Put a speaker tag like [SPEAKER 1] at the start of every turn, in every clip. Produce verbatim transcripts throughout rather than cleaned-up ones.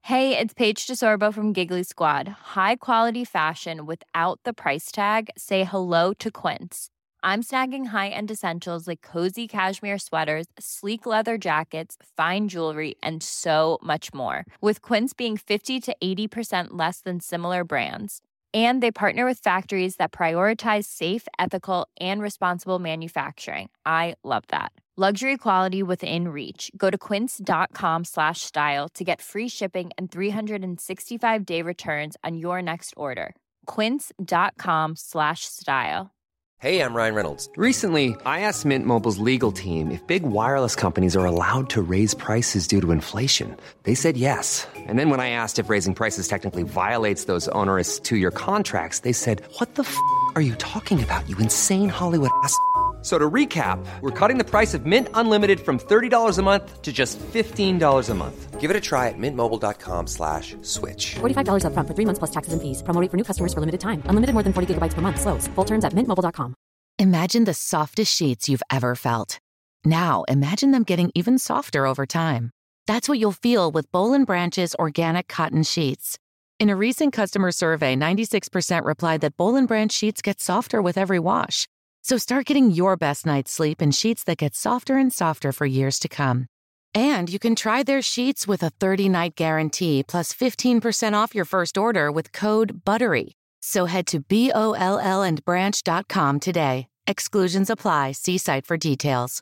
[SPEAKER 1] Hey, it's Paige DeSorbo from Giggly Squad. High quality fashion without the price tag. Say hello to Quince. I'm snagging high-end essentials like cozy cashmere sweaters, sleek leather jackets, fine jewelry, and so much more. With Quince being fifty to eighty percent less than similar brands. And they partner with factories that prioritize safe, ethical, and responsible manufacturing. I love that. Luxury quality within reach. Go to quince.com slash style to get free shipping and three sixty-five day returns on your next order. Quince.com slash style.
[SPEAKER 2] Hey, I'm Ryan Reynolds.
[SPEAKER 3] Recently, I asked Mint Mobile's legal team if big wireless companies are allowed to raise prices due to inflation. They said yes. And then when I asked if raising prices technically violates those onerous two-year contracts, they said, what the f*** are you talking about, you insane Hollywood ass f- So to recap, we're cutting the price of Mint Unlimited from thirty dollars a month to just fifteen dollars a month.
[SPEAKER 2] Give it a try at mintmobile.com slash switch.
[SPEAKER 4] forty-five dollars up front for three months plus taxes and fees. Promo rate for new customers for limited time. Unlimited more than forty gigabytes per month. Slows full terms at mint mobile dot com.
[SPEAKER 5] Imagine the softest sheets you've ever felt. Now imagine them getting even softer over time. That's what you'll feel with Boll and Branch's organic cotton sheets. In a recent customer survey, ninety-six percent replied that Boll and Branch sheets get softer with every wash. So start getting your best night's sleep in sheets that get softer and softer for years to come. And you can try their sheets with a thirty-night guarantee plus fifteen percent off your first order with code BUTTERY. So head to B O L L and branch dot com today. Exclusions apply. See site for details.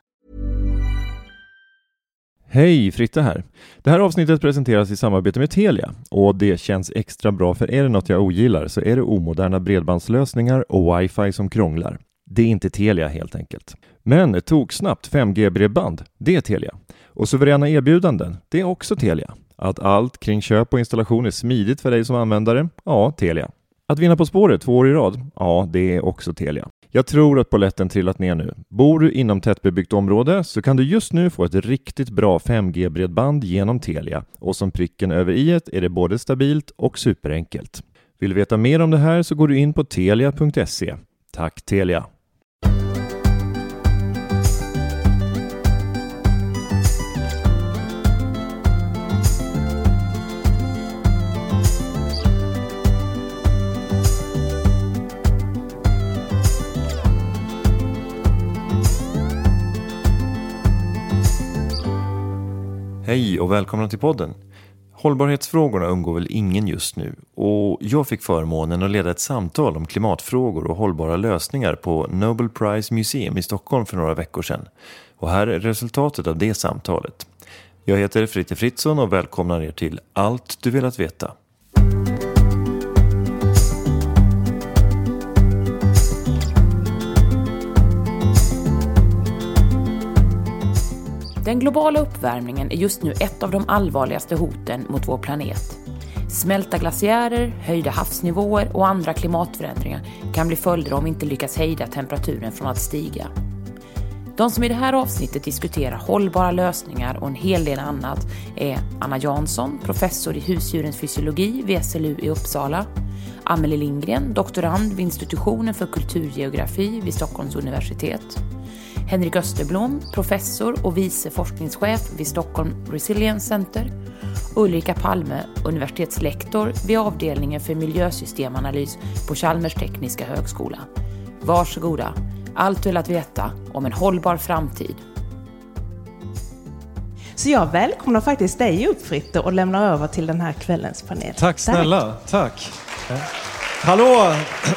[SPEAKER 6] Hej, Fritte här. Det här avsnittet presenteras i samarbete med Telia och det känns extra bra, för är det något jag ogillar så är det omoderna bredbandslösningar och wifi som krånglar. Det är inte Telia helt enkelt. Men tog snabbt fem G-bredband, det är Telia. Och suveräna erbjudanden, det är också Telia. Att allt kring köp och installation är smidigt för dig som användare, ja, Telia. Att vinna På spåret två år i rad, ja, det är också Telia. Jag tror att polletten trillat ner nu. Bor du inom tättbebyggt område så kan du just nu få ett riktigt bra fem G-bredband genom Telia. Och som pricken över i-et är det både stabilt och superenkelt. Vill du veta mer om det här så går du in på telia punkt se. Tack Telia! Hej och välkomna till podden. Hållbarhetsfrågorna undgår väl ingen just nu, och jag fick förmånen att leda ett samtal om klimatfrågor och hållbara lösningar på Nobel Prize Museum i Stockholm för några veckor sedan. Och här är resultatet av det samtalet. Jag heter Fritte Fritzson och välkomnar er till Allt du velat veta.
[SPEAKER 7] Den globala uppvärmningen är just nu ett av de allvarligaste hoten mot vår planet. Smälta glaciärer, höjda havsnivåer och andra klimatförändringar kan bli följder om vi inte lyckas hejda temperaturen från att stiga. De som i det här avsnittet diskuterar hållbara lösningar och en hel del annat är Anna Jansson, professor i husdjurens fysiologi vid S L U i Uppsala, Amelie Lindgren, doktorand vid institutionen för kulturgeografi vid Stockholms universitet, Henrik Österblom, professor och vice forskningschef vid Stockholm Resilience Center, Ulrika Palme, universitetslektor vid avdelningen för miljösystemanalys på Chalmers tekniska högskola. Varsågoda, allt du vill att veta om en hållbar framtid.
[SPEAKER 8] Så jag välkomnar faktiskt dig upp, Fritte, och lämnar över till den här kvällens panel.
[SPEAKER 9] Tack snälla, tack. tack. Hallå!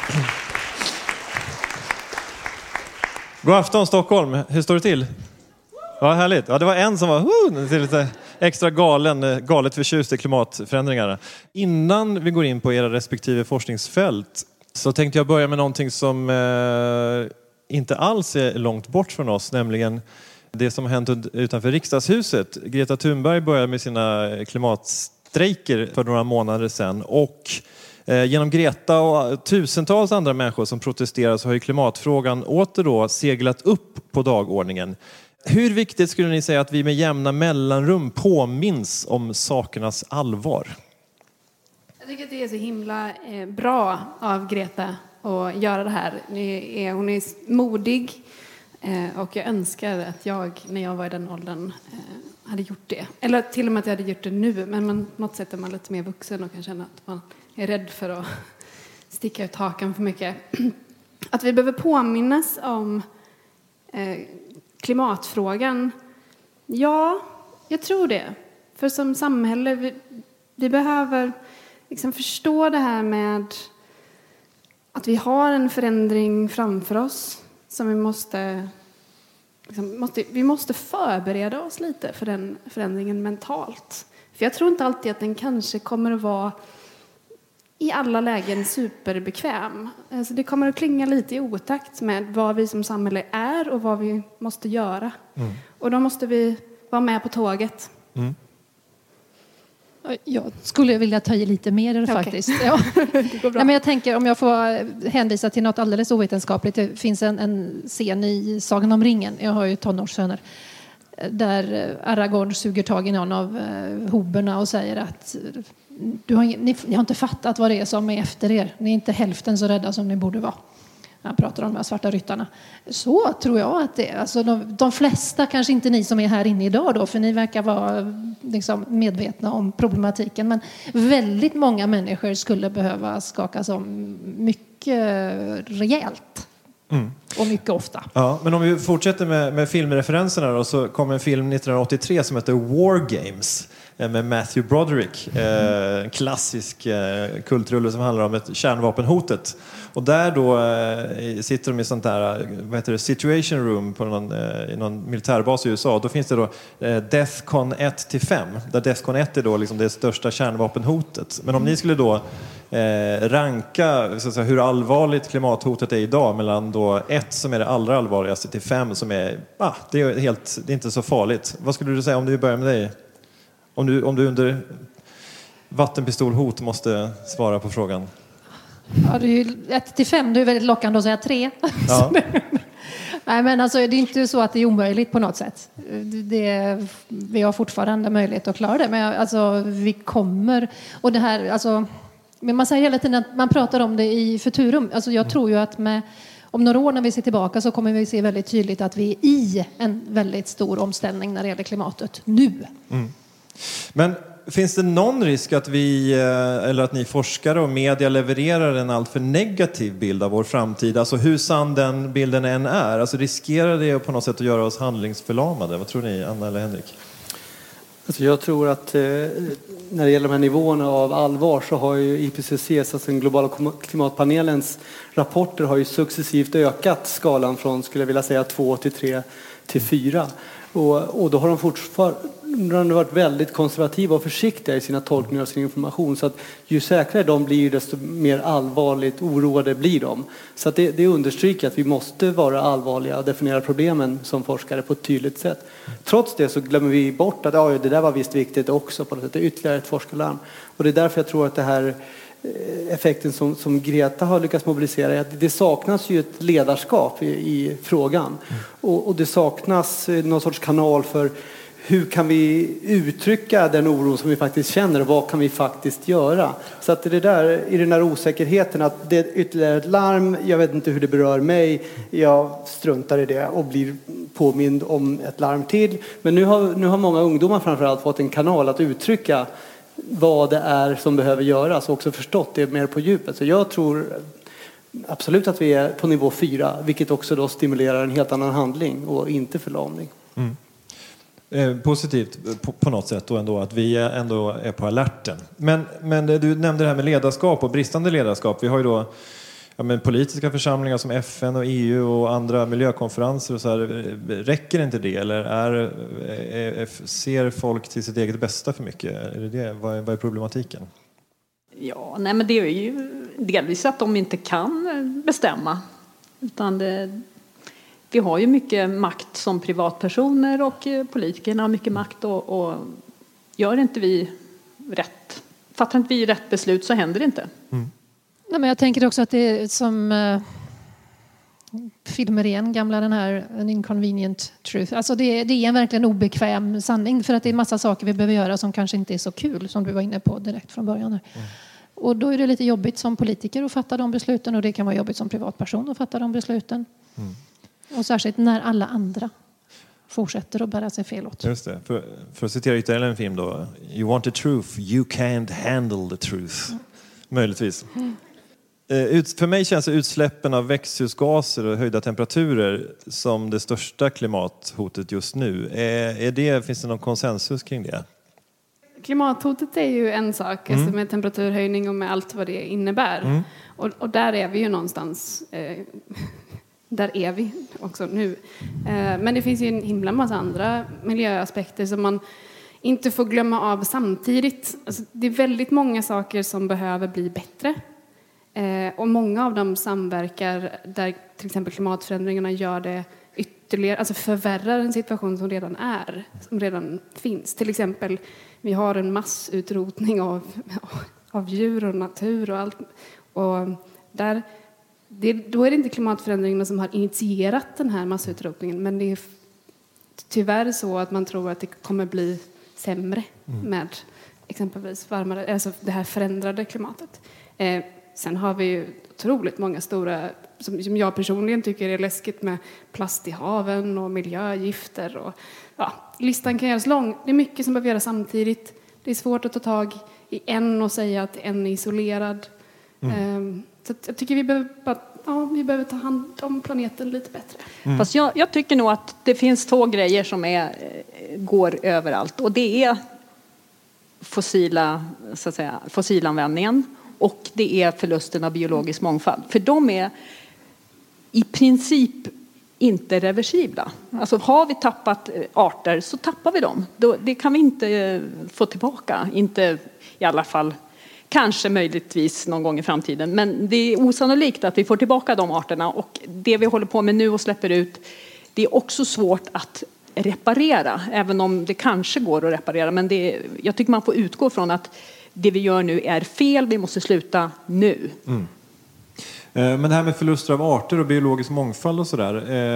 [SPEAKER 9] God afton Stockholm, hur står det till? Ja, härligt. Ja, det var en som var uh, lite extra galen, galet förtjust i klimatförändringarna. Innan vi går in på era respektive forskningsfält så tänkte jag börja med någonting som eh, inte alls är långt bort från oss, nämligen det som har hänt utanför riksdagshuset. Greta Thunberg började med sina klimatstrejker för några månader sedan, och genom Greta och tusentals andra människor som protesterar så har ju klimatfrågan åter då seglat upp på dagordningen. Hur viktigt skulle ni säga att vi med jämna mellanrum påminns om sakernas allvar?
[SPEAKER 10] Jag tycker att det är så himla eh, bra av Greta att göra det här. Är, hon är modig eh, och jag önskar att jag, när jag var i den åldern, eh, hade gjort det. Eller till och med att jag hade gjort det nu. Men man, på något sätt är man lite mer vuxen och kan känna att man är rädd för att sticka ut hakan för mycket. Att vi behöver påminnas om eh, klimatfrågan. Ja, jag tror det. För som samhälle, vi, vi behöver liksom förstå det här med att vi har en förändring framför oss som vi måste, liksom, måste... Vi måste förbereda oss lite för den förändringen mentalt. För jag tror inte alltid att den kanske kommer att vara i alla lägen superbekväm. Alltså det kommer att klinga lite i otakt med vad vi som samhälle är och vad vi måste göra. Mm. Och då måste vi vara med på tåget. Mm.
[SPEAKER 11] Jag skulle vilja ta i lite mer okay. faktiskt. Ja. Det går bra. Nej, men jag tänker, om jag får hänvisa till något alldeles ovetenskapligt. Det finns en, en scen i Sagan om ringen. Jag har ju tonårssöner. Där Aragorn suger tag i någon av eh, hoberna och säger att du har, ni, ni har inte fattat vad det är som är efter er. Ni är inte hälften så rädda som ni borde vara. Han pratar om de här svarta ryttarna. Så tror jag att det är. Alltså de, de flesta, kanske inte ni som är här inne idag då, för ni verkar vara liksom medvetna om problematiken. Men väldigt många människor skulle behöva skakas om mycket rejält. Mm. Och mycket ofta.
[SPEAKER 9] Ja, men om vi fortsätter med, med filmreferenserna då, så kom en film nittonhundraåttiotre som heter War Games med Matthew Broderick. Eh, en klassisk eh, kultrulle som handlar om ett kärnvapenhotet. Och där då eh, sitter de i sånt där, vad heter det, situation room på någon, eh, i någon militärbas i U S A. Då finns det då eh, Defcon ett till fem. Där Defcon ett är då liksom det största kärnvapenhotet. Men om ni skulle då eh, ranka så att säga, hur allvarligt klimathotet är idag mellan då ett som är det allra allvarligaste till fem som är, ah, det är helt, det är inte så farligt. Vad skulle du säga om du börjar med dig? Om du, om du under vattenpistolhot måste svara på frågan.
[SPEAKER 11] Ja, det är ju ett till fem, det är väldigt lockande att säga tre. Ja. Nej, men alltså, det är inte så att det är omöjligt på något sätt. Det, vi har fortfarande möjlighet att klara det. Men alltså, vi kommer... Och det här, alltså, men man säger hela tiden att man pratar om det i futurum. Alltså, jag tror ju att med, om några år när vi ser tillbaka så kommer vi se väldigt tydligt att vi är i en väldigt stor omställning när det gäller klimatet nu. Mm.
[SPEAKER 9] Men finns det någon risk att vi, eller att ni forskare och media levererar en alltför negativ bild av vår framtid? Alltså hur sann den bilden än är. Alltså riskerar det på något sätt att göra oss handlingsförlamade? Vad tror ni, Anna eller Henrik?
[SPEAKER 12] Alltså jag tror att eh, när det gäller de här nivåerna av allvar så har ju I P C C, alltså den globala klimatpanelens rapporter har ju successivt ökat skalan från, skulle jag vilja säga, två till tre till fyra. Och, och då har de fortfarande varit väldigt konservativa och försiktiga i sina tolkningar av sin information. Så att ju säkrare de blir, desto mer allvarligt oroade blir de. Så att det, det understryker att vi måste vara allvarliga och definiera problemen som forskare på ett tydligt sätt. Trots det så glömmer vi bort att ja, det där var visst viktigt också. På något sätt. Det är ytterligare ett forskarlarm. Och det är därför jag tror att det här effekten som, som Greta har lyckats mobilisera är att det saknas ju ett ledarskap i, i frågan. Mm. Och, och det saknas någon sorts kanal för hur kan vi uttrycka den oro som vi faktiskt känner och vad kan vi faktiskt göra. Så att det där, i den här osäkerheten att det är ytterligare ett larm, jag vet inte hur det berör mig, jag struntar i det och blir påmind om ett larm till. Men nu har, nu har många ungdomar framförallt fått en kanal att uttrycka vad det är som behöver göras och också förstått det mer på djupet. Så jag tror absolut att vi är på nivå fyra, vilket också då stimulerar en helt annan handling och inte förlamning. Mm.
[SPEAKER 9] Eh, positivt på, på något sätt då ändå att vi ändå är på alerten. Men, men du nämnde det här med ledarskap och bristande ledarskap. Vi har ju då ja, men politiska församlingar som F N och E U och andra miljökonferenser och så här, räcker inte det eller är, är, ser folk till sitt eget bästa för mycket? Är det det? Vad, är, vad är problematiken?
[SPEAKER 13] Ja, nej men det är ju delvis att de inte kan bestämma. Utan det, vi har ju mycket makt som privatpersoner och politikerna har mycket makt och, och gör inte vi rätt, fattar inte vi rätt beslut så händer det inte. Mm.
[SPEAKER 11] Nej, men jag tänker också att det är som uh, filmer igen, gamla den här An Inconvenient Truth. Alltså det, det är en verkligen obekväm sanning för att det är en massa saker vi behöver göra som kanske inte är så kul som du var inne på direkt från början. Mm. Och då är det lite jobbigt som politiker att fatta de besluten och det kan vara jobbigt som privatperson att fatta de besluten. Mm. Och särskilt när alla andra fortsätter att bära sig fel åt.
[SPEAKER 9] Just det. För, för att citera ytterligare en film då. You want the truth, you can't handle the truth. Mm. Möjligtvis. Mm. För mig känns utsläppen av växthusgaser och höjda temperaturer som det största klimathotet just nu. Är, är det, finns det någon konsensus kring det?
[SPEAKER 10] Klimathotet är ju en sak, mm. alltså med temperaturhöjning och med allt vad det innebär. Mm. Och, och där är vi ju någonstans, eh, där är vi också nu. Eh, men det finns ju en himla massa andra miljöaspekter som man inte får glömma av samtidigt. Alltså, det är väldigt många saker som behöver bli bättre. Eh, och många av dem samverkar där till exempel klimatförändringarna gör det ytterligare, alltså förvärrar en situation som redan är, som redan finns. Till exempel, vi har en massutrotning av, av djur och natur och allt. Och där, det, då är det inte klimatförändringarna som har initierat den här massutrotningen, men det är tyvärr så att man tror att det kommer bli sämre mm. med exempelvis varmare, alltså det här förändrade klimatet. Eh, Sen har vi ju otroligt många stora, som, som jag personligen tycker är läskigt, med plast i haven och miljögifter. Och, ja, listan kan göras lång. Det är mycket som behöver göras samtidigt. Det är svårt att ta tag i en och säga att en är isolerad. Mm. Um, så jag tycker vi behöver, bara, ja, vi behöver ta hand om planeten lite bättre.
[SPEAKER 13] Mm. Fast jag, jag tycker nog att det finns två grejer som är, går överallt. Och det är fossila, så att säga, fossilanvändningen. Och det är förlusten av biologisk mångfald. För de är i princip inte reversibla. Alltså har vi tappat arter så tappar vi dem. Det kan vi inte få tillbaka. Inte i alla fall, kanske möjligtvis någon gång i framtiden. Men det är osannolikt att vi får tillbaka de arterna. Och det vi håller på med nu och släpper ut, det är också svårt att reparera. Även om det kanske går att reparera. Men det är, jag tycker man får utgå från att det vi gör nu är fel, vi måste sluta nu.
[SPEAKER 9] Mm. Men det här med förluster av arter och biologisk mångfald och sådär.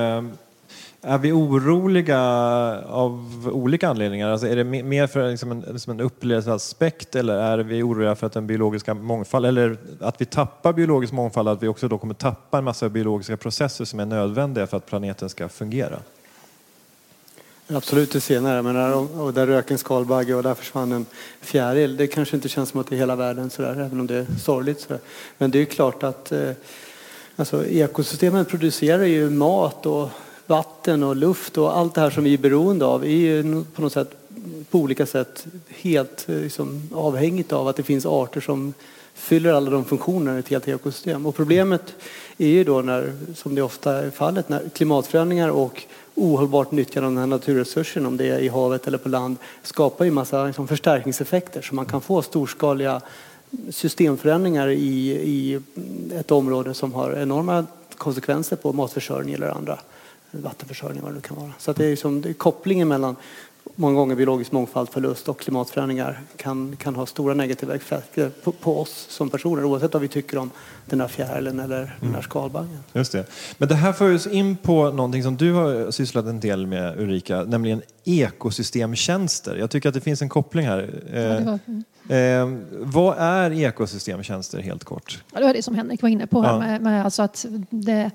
[SPEAKER 9] Är vi oroliga av olika anledningar? Alltså är det mer för liksom en, liksom en upplevelseaspekt, eller är vi oroliga för att den biologiska mångfald, eller att vi tappar biologisk mångfald, att vi också då kommer tappa en massa biologiska processer som är nödvändiga för att planeten ska fungera?
[SPEAKER 12] Absolut det senare, men där, och där rök en skalbagge och där försvann en fjäril. Det kanske inte känns som att det är hela världen sådär, även om det är sorgligt sådär. Men det är klart att eh, alltså, ekosystemen producerar ju mat och vatten och luft och allt det här som vi är beroende av är ju på något sätt, på olika sätt helt liksom, avhängigt av att det finns arter som fyller alla de funktioner i ett helt ekosystem. Och problemet är ju då, när, som det ofta är fallet, när klimatförändringar och ohållbart nyttjande av den här naturresursen, om det är i havet eller på land, skapar ju massa liksom, förstärkningseffekter, så man kan få storskaliga systemförändringar i, i ett område som har enorma konsekvenser på matförsörjning eller andra vattenförsörjning, vad det kan vara. Så att det är liksom, det är kopplingen mellan många gånger biologisk mångfald, förlust och klimatförändringar kan, kan ha stora negativa effekter på, på oss som personer, oavsett vad vi tycker om den här fjärilen eller mm. den här skalbaggen.
[SPEAKER 9] Just det. Men det här för oss in på någonting som du har sysslat en del med, Ulrika, nämligen ekosystemtjänster. Jag tycker att det finns en koppling här.
[SPEAKER 11] Ja, det var...
[SPEAKER 9] eh, vad är ekosystemtjänster helt kort?
[SPEAKER 11] Ja, det var det som Henrik var inne på här, ja. med, med alltså att det...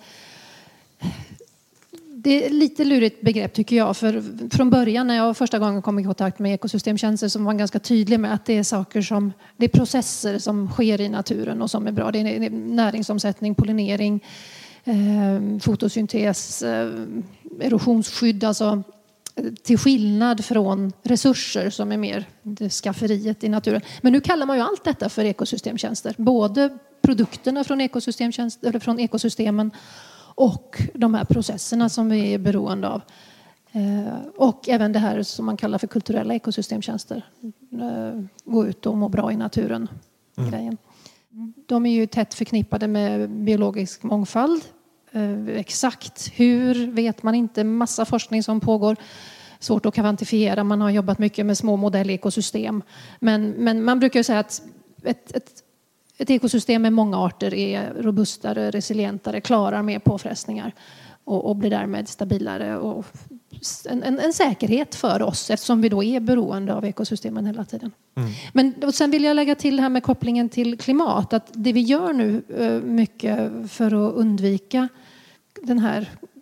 [SPEAKER 11] Det är lite lurigt begrepp tycker jag, för från början när jag första gången kom i kontakt med ekosystemtjänster så var man ganska tydlig med att det är saker som, det är processer som sker i naturen och som är bra. Det är näringsomsättning, pollinering, eh, fotosyntes, eh, erosionsskydd, alltså till skillnad från resurser som är mer det skafferiet i naturen. Men nu kallar man ju allt detta för ekosystemtjänster, både produkterna från ekosystemtjänster eller från ekosystemen och de här processerna som vi är beroende av. Eh, och även det här som man kallar för kulturella ekosystemtjänster. Eh, gå ut och må bra i naturen. Mm. Grejen. De är ju tätt förknippade med biologisk mångfald. Eh, exakt hur vet man inte. Massa forskning som pågår. Svårt att kvantifiera. Man har jobbat mycket med små modellekosystem. Men, men man brukar ju säga att ett, ett Ett ekosystem med många arter är robustare, resilientare, klarar mer påfrestningar och, och blir därmed stabilare och en, en, en säkerhet för oss, eftersom vi då är beroende av ekosystemen hela tiden. Mm. Men och sen vill jag lägga till det här med kopplingen till klimat, att det vi gör nu mycket för att undvika den här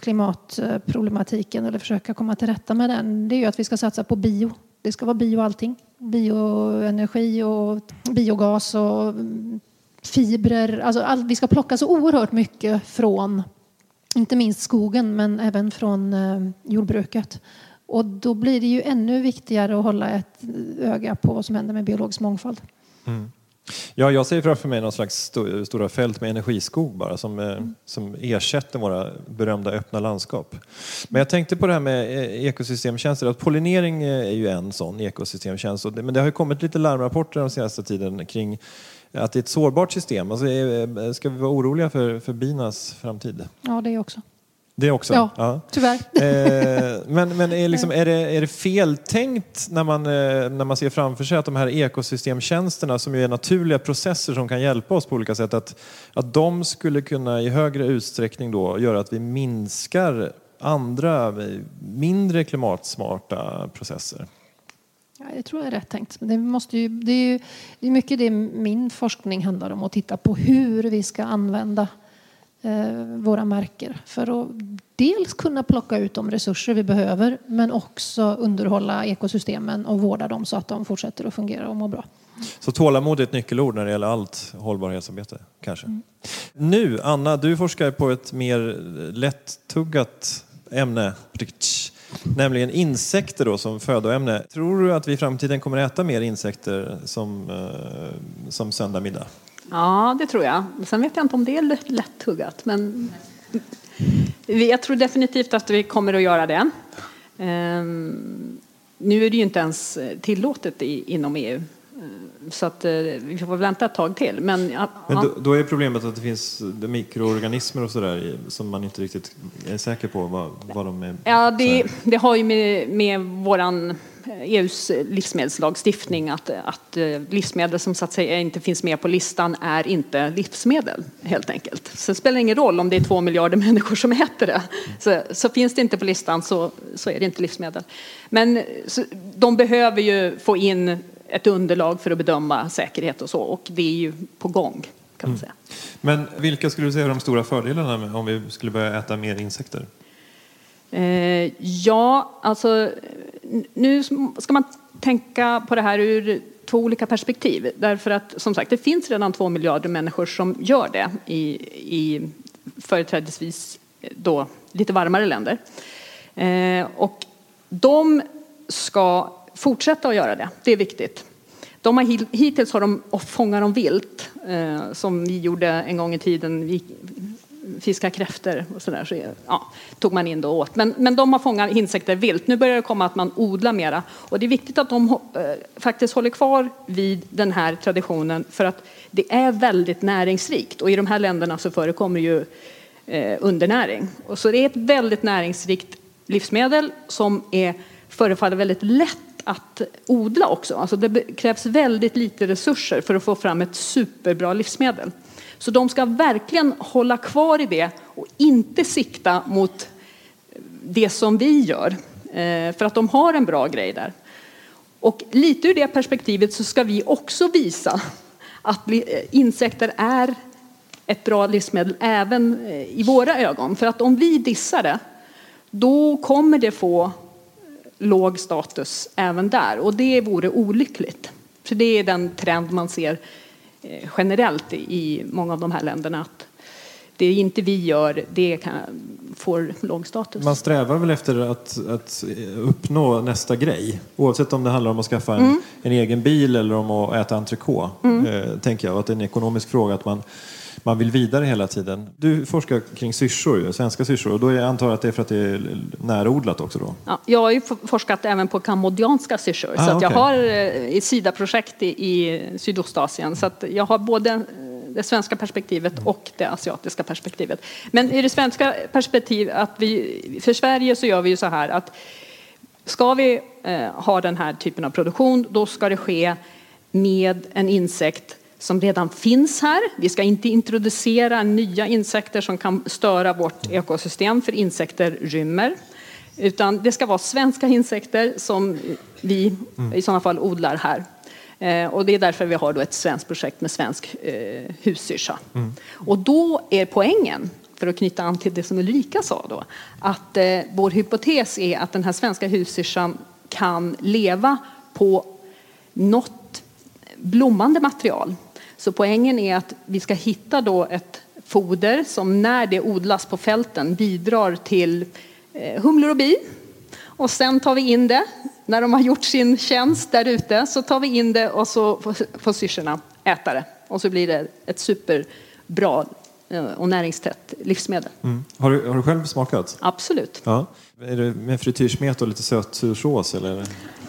[SPEAKER 11] klimatproblematiken eller försöka komma till rätta med den, det är ju att vi ska satsa på bio. Det ska vara bio allting. Bioenergi och biogas och fibrer. Alltså all, vi ska plocka så oerhört mycket från, inte minst skogen, men även från eh, jordbruket. Och då blir det ju ännu viktigare att hålla ett öga på vad som händer med biologisk mångfald.
[SPEAKER 9] Mm. Ja, jag ser framför mig någon slags st- stora fält med energiskog bara som, eh, mm. som ersätter våra berömda öppna landskap. Men jag tänkte på det här med ekosystemtjänster. Att pollinering är ju en sån ekosystemtjänst. Men det har ju kommit lite larmrapporter den senaste tiden kring att det är ett sårbart system. Alltså, ska vi vara oroliga för, för binas framtid?
[SPEAKER 11] Ja, det är också.
[SPEAKER 9] Det också?
[SPEAKER 11] Ja, ja. Tyvärr.
[SPEAKER 9] Eh, men men är, liksom, är, det, är det feltänkt när man, eh, när man ser framför sig att de här ekosystemtjänsterna som ju är naturliga processer som kan hjälpa oss på olika sätt, att, att de skulle kunna i högre utsträckning då göra att vi minskar andra mindre klimatsmarta processer?
[SPEAKER 11] Ja, jag tror jag är rätt tänkt. Det, måste ju, det är ju det är mycket det min forskning handlar om, att titta på hur vi ska använda våra marker för att dels kunna plocka ut de resurser vi behöver, men också underhålla ekosystemen och vårda dem så att de fortsätter att fungera och må bra.
[SPEAKER 9] Så tålamod är ett nyckelord när det gäller allt hållbarhetsarbete, kanske. Mm. Nu, Anna, du forskar på ett mer lättuggat ämne, nämligen insekter då, som födoämne. Tror du att vi i framtiden kommer att äta mer insekter som, som söndag middag?
[SPEAKER 13] Ja, det tror jag. Sen vet jag inte om det är lättuggat, men jag tror definitivt att vi kommer att göra det. Um, nu är det ju inte ens tillåtet i, inom E U, så att vi får vänta ett tag till. Men, ja,
[SPEAKER 9] men då, då är problemet att det finns mikroorganismer och sådär som man inte riktigt är säker på vad, vad de är.
[SPEAKER 13] Ja, det, det har ju med, med våran E U:s livsmedelslagstiftning att, att livsmedel som så att säga inte finns med på listan är inte livsmedel, helt enkelt. Så det spelar ingen roll om det är två miljarder människor som äter det. Så, så finns det inte på listan så, så är det inte livsmedel. Men så, de behöver ju få in ett underlag för att bedöma säkerhet och så, och det är ju på gång, kan man säga.
[SPEAKER 9] Mm. Men vilka skulle du säga är de stora fördelarna med om vi skulle börja äta mer insekter?
[SPEAKER 13] Eh, ja, alltså nu ska man tänka på det här ur två olika perspektiv. Därför att, som sagt, det finns redan två miljarder människor som gör det i, i företrädesvis då lite varmare länder. Eh, och de ska fortsätta att göra det. Det är viktigt. De har, hittills har de fångat dem vilt, eh, som vi gjorde en gång i tiden. Vi, fiska kräftor och sådär, så ja, tog man in då åt. Men, men de har fångat insekter vilt. Nu börjar det komma att man odlar mera. Och det är viktigt att de eh, faktiskt håller kvar vid den här traditionen, för att det är väldigt näringsrikt. Och i de här länderna så förekommer ju eh, undernäring. Och så det är ett väldigt näringsrikt livsmedel som är, förefaller väldigt lätt att odla också. Alltså det krävs väldigt lite resurser för att få fram ett superbra livsmedel. Så de ska verkligen hålla kvar i det och inte sikta mot det som vi gör. För att de har en bra grej där. Och lite ur det perspektivet så ska vi också visa att insekter är ett bra livsmedel även i våra ögon. För att om vi dissar det, då kommer det få låg status även där. Och det vore olyckligt. För det är den trend man ser generellt i många av de här länderna, att det inte vi gör, det kan, får låg status.
[SPEAKER 9] Man strävar väl efter att, att uppnå nästa grej, oavsett om det handlar om att skaffa en, mm. en egen bil eller om att äta entrecote, mm. eh, tänker jag, att det är en ekonomisk fråga att man, man vill vidare hela tiden. Du forskar kring syrsor, svenska syrsor, och då är jag antar att det är för att det är närodlat också då?
[SPEAKER 13] Ja, jag har ju forskat även på kambodjanska syrsor, ah, så att okay. jag har ett SIDA-projekt i, i Sydostasien, så att jag har både det svenska perspektivet och det asiatiska perspektivet. Men i det svenska perspektivet, att vi, för Sverige så gör vi ju så här att ska vi eh, ha den här typen av produktion, då ska det ske med en insekt som redan finns här. Vi ska inte introducera nya insekter som kan störa vårt ekosystem, för insekter rymmer. Utan det ska vara svenska insekter som vi i sådana fall odlar här. Eh, och det är därför vi har då ett svenskt projekt med svensk eh, hussyrsa. Mm. Och då är poängen, för att knyta an till det som Ulrika sa då, att eh, vår hypotes är att den här svenska husyrsan kan leva på något blommande material. Så poängen är att vi ska hitta då ett foder som när det odlas på fälten bidrar till eh, humlor och bin. Och sen tar vi in det, när de har gjort sin tjänst där ute, så tar vi in det och så får, får syrsorna äta det. Och så blir det ett superbra eh, och näringstätt livsmedel.
[SPEAKER 9] Mm. Har, du, har du själv smakat?
[SPEAKER 13] Absolut.
[SPEAKER 9] Ja. Är det med frityrsmet och lite sötsursås eller?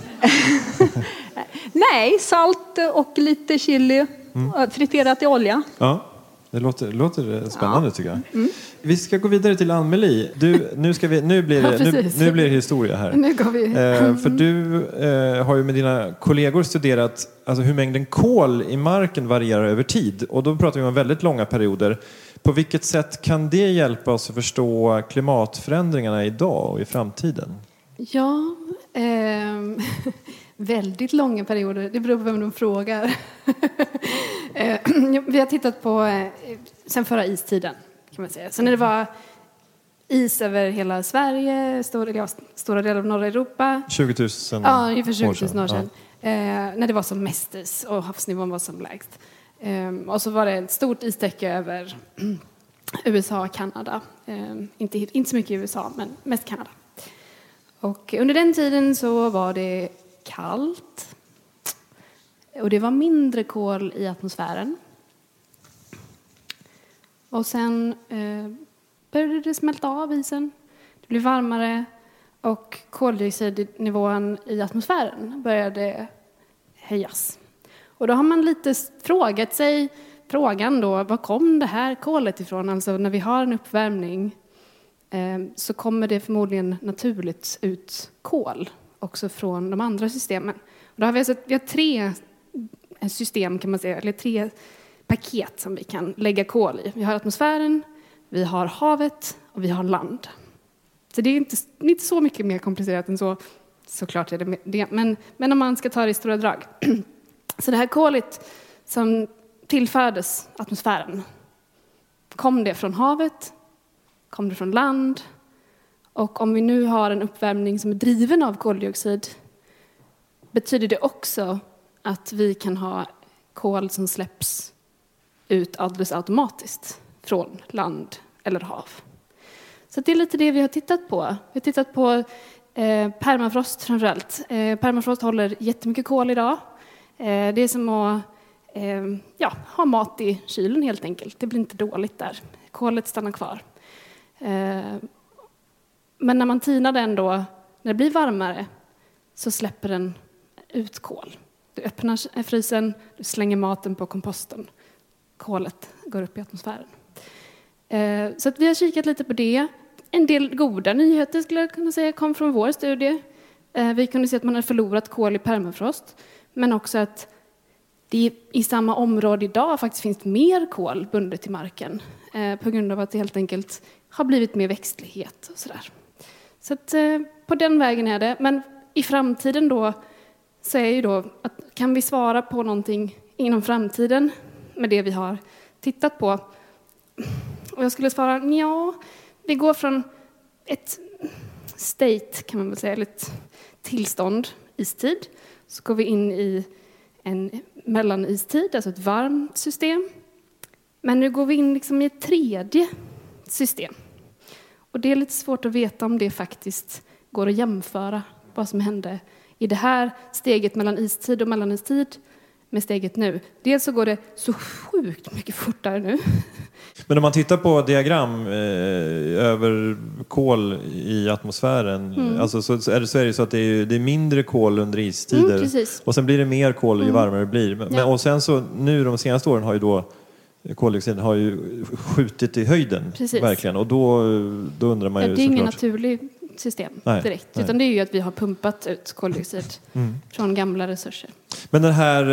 [SPEAKER 13] Nej, salt och lite chili mm. friterat i olja.
[SPEAKER 9] Ja, det låter, låter spännande ja. tycker jag.
[SPEAKER 13] Mm.
[SPEAKER 9] Vi ska gå vidare till Ann-Melie. Du, nu, ska vi, nu, blir det,
[SPEAKER 10] ja,
[SPEAKER 9] nu, nu blir det historia här.
[SPEAKER 10] Nu går vi.
[SPEAKER 9] Eh, för du eh, har ju med dina kollegor studerat alltså, hur mängden kol i marken varierar över tid. Och då pratar vi om väldigt långa perioder. På vilket sätt kan det hjälpa oss att förstå klimatförändringarna idag och i framtiden?
[SPEAKER 10] Ja, eh, väldigt långa perioder. Det beror på vem de frågar. eh, vi har tittat på eh, sen förra istiden, kan man säga. Så när det var is över hela Sverige, stora, ja, stora delar av norra Europa.
[SPEAKER 9] tjugo tusen
[SPEAKER 10] Ja, ungefär tjugo tusen år sedan. Ja. Eh, när det var som mest is och havsnivån var som lägst. Eh, och så var det ett stort istäcke över U S A och Kanada. Eh, inte, inte så mycket i U S A, men mest Kanada. Och under den tiden så var det kallt. Och det var mindre kol i atmosfären. Och sen eh, började det smälta av isen. Det blev varmare. Och koldioxidnivån i atmosfären började höjas. Och då har man lite frågat sig frågan då, var kom det här kolet ifrån? Alltså när vi har en uppvärmning eh, så kommer det förmodligen naturligt ut kol också från de andra systemen. Och då har vi, alltså, vi har tre system kan man säga, eller tre paket som vi kan lägga kol i. Vi har atmosfären, vi har havet och vi har land. Så det är inte, inte så mycket mer komplicerat än så. Såklart är det det. Men, men om man ska ta det i stora drag. Så det här kolet som tillfördes atmosfären. Kom det från havet? Kom det från land? Och om vi nu har en uppvärmning som är driven av koldioxid. Betyder det också att vi kan ha kol som släpps ut alldeles automatiskt från land eller hav? Så det är lite det vi har tittat på. Vi har tittat på eh, permafrost framförallt. Eh, permafrost håller jättemycket kol idag. Eh, det är som att eh, ja, ha mat i kylen helt enkelt. Det blir inte dåligt där. Kolet stannar kvar. Eh, men när man tinar den då, när det blir varmare, så släpper den ut kol. Du öppnar frysen, du slänger maten på komposten. Kolet går upp i atmosfären. Eh, så att vi har kikat lite på det. En del goda nyheter skulle jag kunna säga kom från vår studie. Eh, vi kunde se att man har förlorat kol i permafrost. Men också att det i samma område idag faktiskt finns mer kol bundet i marken. Eh, på grund av att det helt enkelt har blivit mer växtlighet och sådär. Så att eh, på den vägen är det. Men i framtiden då så är ju då att kan vi svara på någonting inom framtiden med det vi har tittat på. Och jag skulle svara, ja, vi går från ett state kan man väl säga, eller ett tillstånd, istid. Så går vi in i en mellanistid, alltså ett varmt system. Men nu går vi in liksom i ett tredje system. Och det är lite svårt att veta om det faktiskt går att jämföra vad som hände i det här steget mellan istid och mellanistid med steget nu. Dels så går det så sjukt mycket fortare nu.
[SPEAKER 9] Men om man tittar på diagram eh, över kol i atmosfären, mm. alltså, så, är det, så är det så att det är, det är mindre kol under istider. Mm, och sen blir det mer kol ju mm. varmare det blir. Men, ja. Och sen så nu de senaste åren har ju då koldioxiden har ju skjutit i höjden. Precis. Verkligen. Och då, då undrar man ju
[SPEAKER 10] ja, det är ingen naturlig system nej, direkt. Nej. Utan det är ju att vi har pumpat ut koldioxid mm. från gamla resurser.
[SPEAKER 9] Men den här,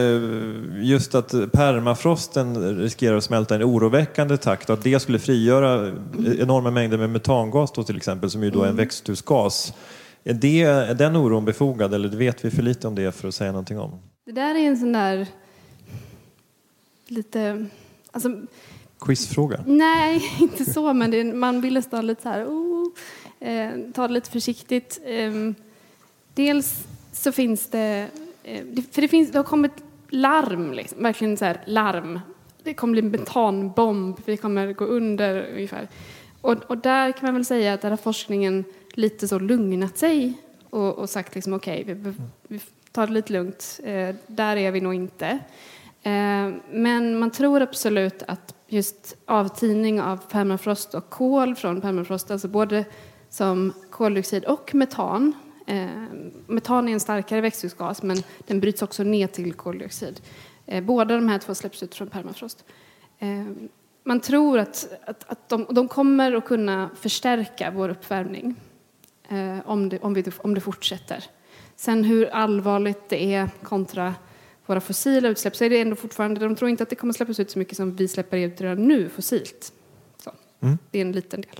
[SPEAKER 9] just att permafrosten riskerar att smälta i en oroväckande takt och att det skulle frigöra enorma mängder med metangas då till exempel, som ju då är en växthusgas. Är, det, är den oron befogad eller vet vi för lite om det för att säga någonting om?
[SPEAKER 10] Det där är en sån där lite... Alltså,
[SPEAKER 9] quizfråga?
[SPEAKER 10] Nej, inte så, men det, man vill nästan lite så här, oh, eh, ta det lite försiktigt. Eh, dels så finns det, eh, för det, finns, det har kommit larm, liksom, verkligen så här larm. Det kommer bli en betonbomb, vi kommer gå under ungefär. Och, och där kan man väl säga att där har forskningen lite så lugnat sig och, och sagt liksom okej, okay, vi, vi tar det lite lugnt. Eh, där är vi nog inte. Eh, men man tror absolut att just avtining av permafrost och kol från permafrost, alltså både som koldioxid och metan. Eh, metan är en starkare växthusgas, men den bryts också ner till koldioxid. Eh, båda de här två släpps ut från permafrost. Eh, man tror att, att, att de, de kommer att kunna förstärka vår uppvärmning eh, om, det, om, vi, om det fortsätter. Sen hur allvarligt det är kontra våra fossila utsläpp, så är det ändå fortfarande, de tror inte att det kommer släppas ut så mycket som vi släpper ut redan nu fossilt. Så, mm. Det är en liten del.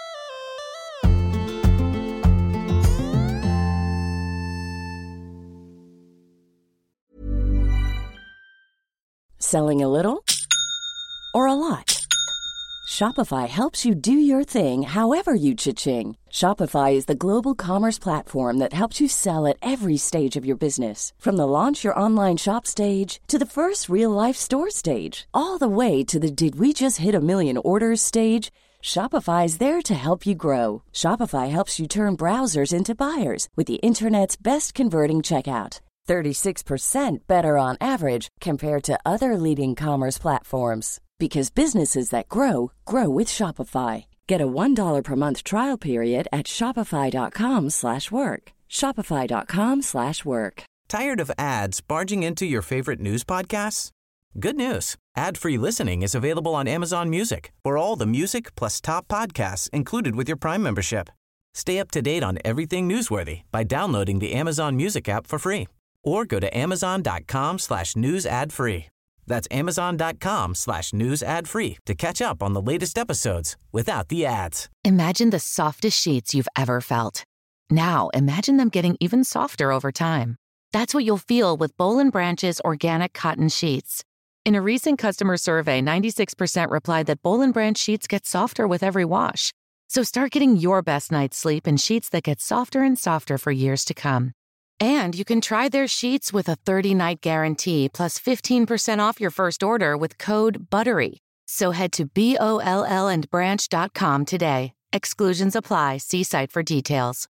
[SPEAKER 14] Selling a little or a lot? Shopify helps you do your thing however you cha-ching. Shopify is the global commerce platform that helps you sell at every stage of your business. From the launch your online shop stage to the first real-life store stage, all the way to the did we just hit a million orders stage. Shopify is there to help you grow. Shopify helps you turn browsers into buyers with the internet's best converting checkout. thirty-six percent better on average compared to other leading commerce platforms. Because businesses that grow, grow with Shopify. Get a one dollar per month trial period at shopify.com slash work. Shopify.com slash work.
[SPEAKER 15] Tired of ads barging into your favorite news podcasts? Good news. Ad-free listening is available on Amazon Music for all the music plus top podcasts included with your Prime membership. Stay up to date on everything newsworthy by downloading the Amazon Music app for free. Or go to amazon.com slash news ad free. That's amazon.com slash news ad free to catch up on the latest episodes without the ads.
[SPEAKER 5] Imagine the softest sheets you've ever felt. Now imagine them getting even softer over time. That's what you'll feel with Boll and Branch's organic cotton sheets. In a recent customer survey, ninety-six percent replied that Boll and Branch sheets get softer with every wash. So start getting your best night's sleep in sheets that get softer and softer for years to come. And you can try their sheets with a thirty-night guarantee plus fifteen percent off your first order with code BUTTERY. So head to B O L L and branch dot com today. Exclusions apply. See site for details.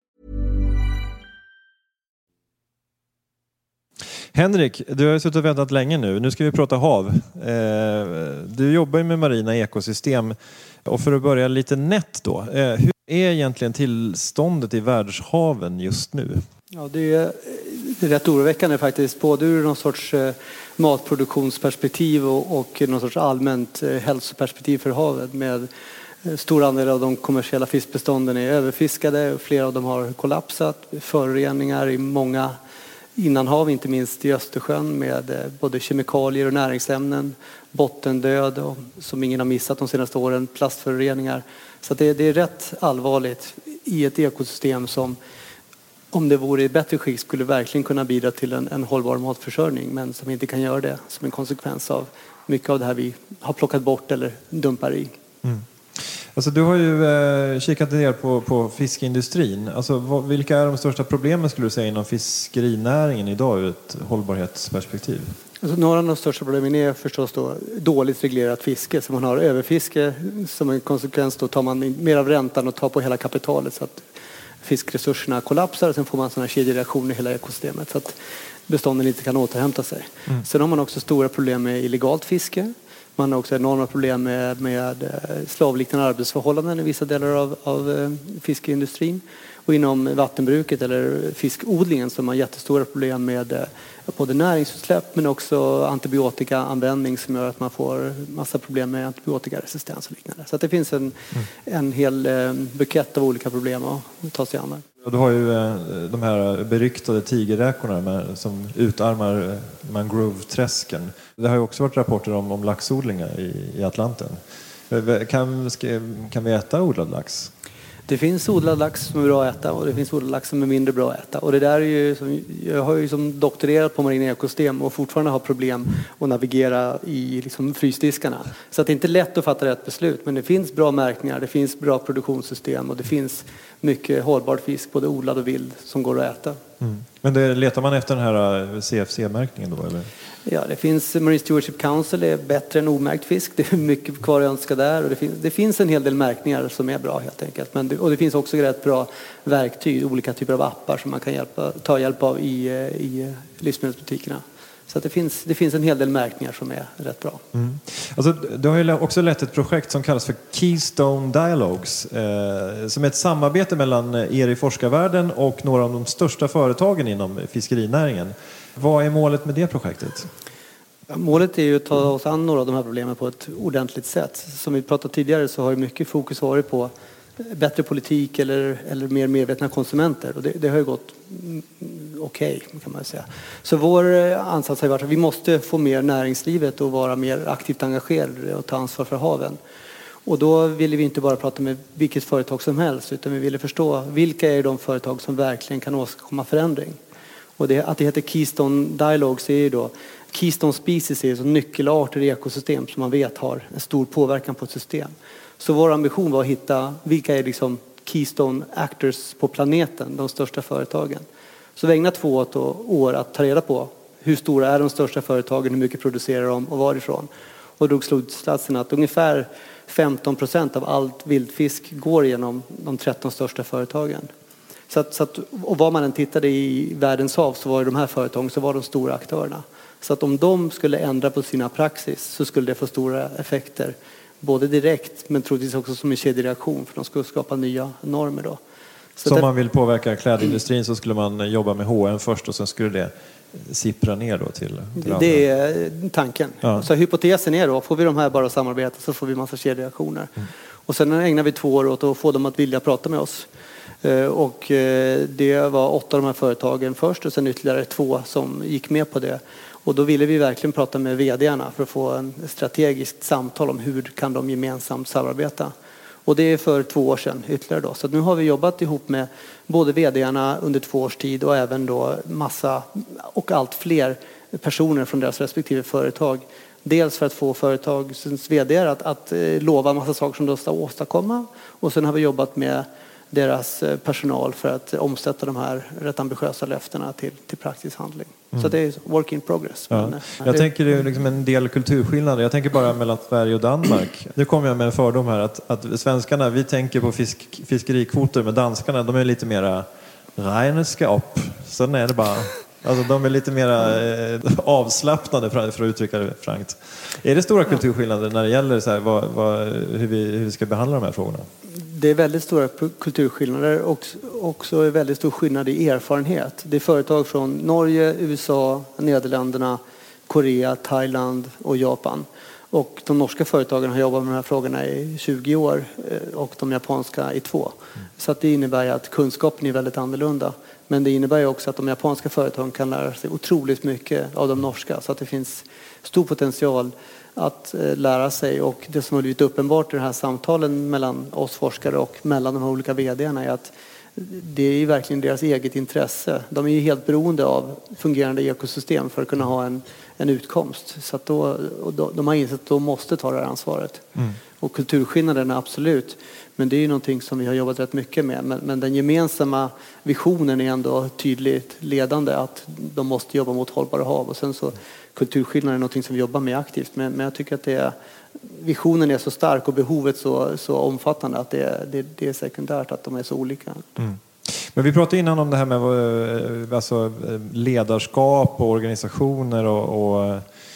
[SPEAKER 9] Henrik, du har suttit och väntat länge nu. Nu ska vi prata hav. Eh, du jobbar ju med marina ekosystem. Och för att börja lite nätt då. Eh, hur är egentligen tillståndet i världshaven just nu?
[SPEAKER 12] Ja, det är, det är rätt oroväckande faktiskt. Både ur någon sorts eh, matproduktionsperspektiv och, och någon sorts allmänt eh, hälsoperspektiv för havet. Med eh, stor andel av de kommersiella fiskbestånden är överfiskade. Flera av dem har kollapsat. Föroreningar i många innanhav, inte minst i Östersjön, med eh, både kemikalier och näringsämnen. Bottendöd och, som ingen har missat de senaste åren, plastföroreningar. Så att det, det är rätt allvarligt i ett ekosystem som, om det vore i bättre skick, skulle verkligen kunna bidra till en, en hållbar matförsörjning, men som inte kan göra det som en konsekvens av mycket av det här vi har plockat bort eller dumpar i.
[SPEAKER 9] Mm. Alltså, du har ju eh, kikat ner på, på fiskeindustrin. Alltså, vad, vilka är de största problemen skulle du säga inom fiskerinäringen idag ur ett hållbarhetsperspektiv?
[SPEAKER 12] Alltså, några av de största problemen är förstås då dåligt reglerat fiske. Så man har överfiske, som en konsekvens då tar man mer av räntan och tar på hela kapitalet så att fiskresurserna kollapsar och sen får man sådana kedjereaktioner i hela ekosystemet så att bestånden inte kan återhämta sig. Mm. Sen har man också stora problem med illegalt fiske. Man har också enorma problem med, med slavliknande arbetsförhållanden i vissa delar av, av fiskeindustrin. Och inom vattenbruket eller fiskodlingen så har man jättestora problem med både näringsutsläpp men också antibiotikaanvändning som gör att man får massa problem med antibiotikaresistens och liknande. Så att det finns en, mm. en hel bukett av olika problem att ta sig an.
[SPEAKER 9] Du har ju de här beryktade tigerräkorna som utarmar mangroveträsken. Det har ju också varit rapporter om, om laxodlingar i, i Atlanten. Kan, kan vi äta odlad lax?
[SPEAKER 12] Det finns odlad lax som är bra att äta och det finns odlad lax som är mindre bra att äta. Och det där är ju som, jag har ju som doktorerat på marina ekosystem och fortfarande har problem att navigera i liksom frysdiskarna. Så att det är inte lätt att fatta rätt beslut, men det finns bra märkningar, det finns bra produktionssystem och det finns mycket hållbar fisk, både odlad och vild, som går att äta.
[SPEAKER 9] Mm. Men det, letar man efter den här C F C-märkningen då, eller?
[SPEAKER 12] Ja, det finns Marine Stewardship Council är bättre än omärkt fisk. Det är mycket kvar att önska där. Och det, finns, det finns en hel del märkningar som är bra helt enkelt. Men det, och det finns också rätt bra verktyg, olika typer av appar som man kan hjälpa, ta hjälp av i, i livsmedelsbutikerna. Så att det, finns, det finns en hel del märkningar som är rätt bra.
[SPEAKER 9] Mm. Alltså, du har ju också lett ett projekt som kallas för Keystone Dialogues. Eh, som är ett samarbete mellan er i forskarvärlden och några av de största företagen inom fiskerinäringen. Vad är målet med det projektet?
[SPEAKER 12] Målet är ju att ta oss an några av de här problemen på ett ordentligt sätt. Som vi pratade tidigare så har ju mycket fokus varit på bättre politik eller, eller mer medvetna konsumenter. Och det, det har ju gått okej, okay, kan man säga. Så vår ansats har varit att vi måste få mer näringslivet att vara mer aktivt engagerade och ta ansvar för haven. Och då ville vi inte bara prata med vilket företag som helst, utan vi ville förstå vilka är de företag som verkligen kan åstadkomma förändring. Och det, att det heter Keystone Dialogues är ju då Keystone Species är så nyckelarter i ekosystem som man vet har en stor påverkan på ett system. Så vår ambition var att hitta vilka är liksom Keystone Actors på planeten, de största företagen. Så vi ägnade två år att ta reda på hur stora är de största företagen, hur mycket producerar de och varifrån. Och drog slutsatsen att ungefär femton procent av allt vildfisk går genom de tretton största företagen. Så att, så att, och var man än tittade i världens hav så var det de här företagen så var de stora aktörerna. Så att om de skulle ändra på sina praxis så skulle det få stora effekter. Både direkt men troligtvis också som en kedjereaktion för de skulle skapa nya normer då. Så
[SPEAKER 9] så om
[SPEAKER 12] det,
[SPEAKER 9] man vill påverka klädindustrin så skulle man jobba med H och M först och sen skulle det sippra ner då till, till
[SPEAKER 12] det är tanken.
[SPEAKER 9] Ja.
[SPEAKER 12] Så hypotesen är då, får vi de här bara samarbeta så får vi massa kedjereaktioner. Mm. Och sen ägnar vi två år åt att få dem att vilja prata med oss. Och det var åtta av de här företagen först och sen ytterligare två som gick med på det. Och då ville vi verkligen prata med vdarna för att få en strategiskt samtal om hur kan de gemensamt samarbeta. Och det är för två år sedan ytterligare då. Så nu har vi jobbat ihop med både vdarna under två års tid och även då massa och allt fler personer från deras respektive företag. Dels för att få företagens vdar att, att lova en massa saker som de ska åstadkomma. Och sen har vi jobbat med deras personal för att omsätta de här rätt ambitiösa löftena till, till praktisk handling. Mm. Så det är work in progress.
[SPEAKER 9] Ja.
[SPEAKER 12] Men,
[SPEAKER 9] jag det... tänker det är liksom en del kulturskillnader. Jag tänker bara mellan Sverige och Danmark. Nu kommer jag med en fördom här att, att svenskarna, vi tänker på fisk, fiskerikvoter, men danskarna de är lite mera regnskap. Sen är det bara... Alltså de är lite mer eh, avslappnade för att uttrycka det frankt. Är det stora kulturskillnader när det gäller så här, vad, vad, hur, vi, hur vi ska behandla de här frågorna?
[SPEAKER 12] Det är väldigt stora kulturskillnader och också är väldigt stor skillnad i erfarenhet. Det är företag från Norge, U S A, Nederländerna, Korea, Thailand och Japan. Och de norska företagen har jobbat med de här frågorna i tjugo år och de japanska i två. Mm. Så att det innebär att kunskapen är väldigt annorlunda. Men det innebär också att de japanska företagen kan lära sig otroligt mycket av de norska. Så att det finns stor potential att lära sig. Och det som har blivit uppenbart i de här samtalen mellan oss forskare och mellan de här olika vdarna är att det är verkligen deras eget intresse. De är ju helt beroende av fungerande ekosystem för att kunna ha en, en utkomst. Så att då, och då, de har insett att de måste ta det här ansvaret. Mm. Och kulturskillnaderna absolut. Men det är ju någonting som vi har jobbat rätt mycket med. Men, men den gemensamma visionen är ändå tydligt ledande att de måste jobba mot hållbara hav. Och sen så kulturskillnader är någonting som vi jobbar med aktivt. Men, men jag tycker att det är, visionen är så stark och behovet så, så omfattande att det, det, det är sekundärt att de är så olika.
[SPEAKER 9] Mm. Men vi pratade innan om det här med alltså, ledarskap och organisationer och, och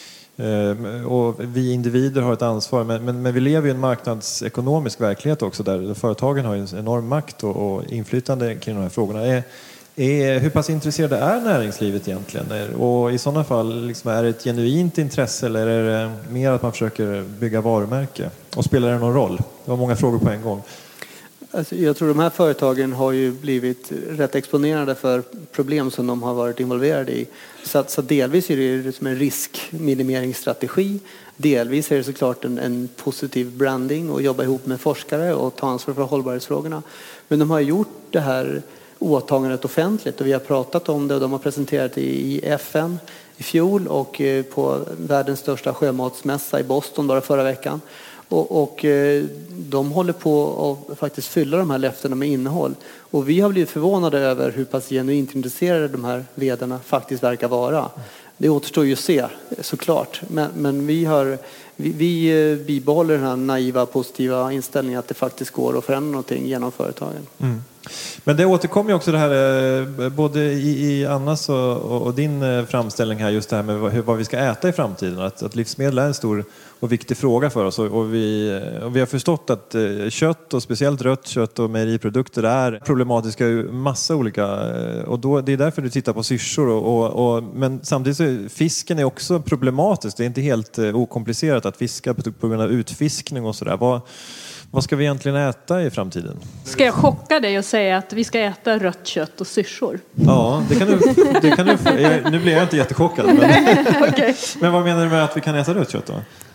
[SPEAKER 9] och vi individer har ett ansvar, men, men, men vi lever i en marknadsekonomisk verklighet också där företagen har en enorm makt och, och inflytande kring de här frågorna. Är, är, hur pass intresserade är näringslivet egentligen? Är, och i sådana fall liksom, är det ett genuint intresse eller är det mer att man försöker bygga varumärke? Och spelar det någon roll? Det var många frågor på en gång.
[SPEAKER 12] Alltså, jag tror de här företagen har ju blivit rätt exponerade för problem som de har varit involverade i. Så, att, så delvis är det som en riskminimeringsstrategi. Delvis är det såklart en, en positiv branding och jobba ihop med forskare och ta ansvar för hållbarhetsfrågorna. Men de har gjort det här åtagandet offentligt och vi har pratat om det och de har presenterat det i F N i fjol och på världens största sjömatsmässa i Boston bara förra veckan. Och, och de håller på att faktiskt fylla de här löftena med innehåll. Och vi har blivit förvånade över hur pass genuint intresserade de här vdarna faktiskt verkar vara. Det återstår ju att se, såklart. Men, men vi, har, vi, vi bibehåller den här naiva, positiva inställningen att det faktiskt går att förändra någonting genom företagen.
[SPEAKER 9] Mm. Men det återkommer ju också det här, både i, i Annas och, och din framställning här, just det här med vad, vad vi ska äta i framtiden. Att, att livsmedel är en stor och viktig fråga för oss. Och, och, vi, och vi har förstått att kött, och speciellt rött kött och mejeriprodukter, är problematiska i massa olika... Och då, det är därför du tittar på syrsor. Och, och, och, men samtidigt så fisken är också problematisk. Det är inte helt okomplicerat att fiska på, på grund av utfiskning och sådär. Vad, vad ska vi egentligen äta i framtiden?
[SPEAKER 13] Ska jag chocka dig och säga att vi ska äta rött kött och syrsor?
[SPEAKER 9] Ja, det kan du, det kan du få. Jag, nu blir jag inte jättechockad. Men, okay. Men vad menar du med att vi kan äta rött kött då?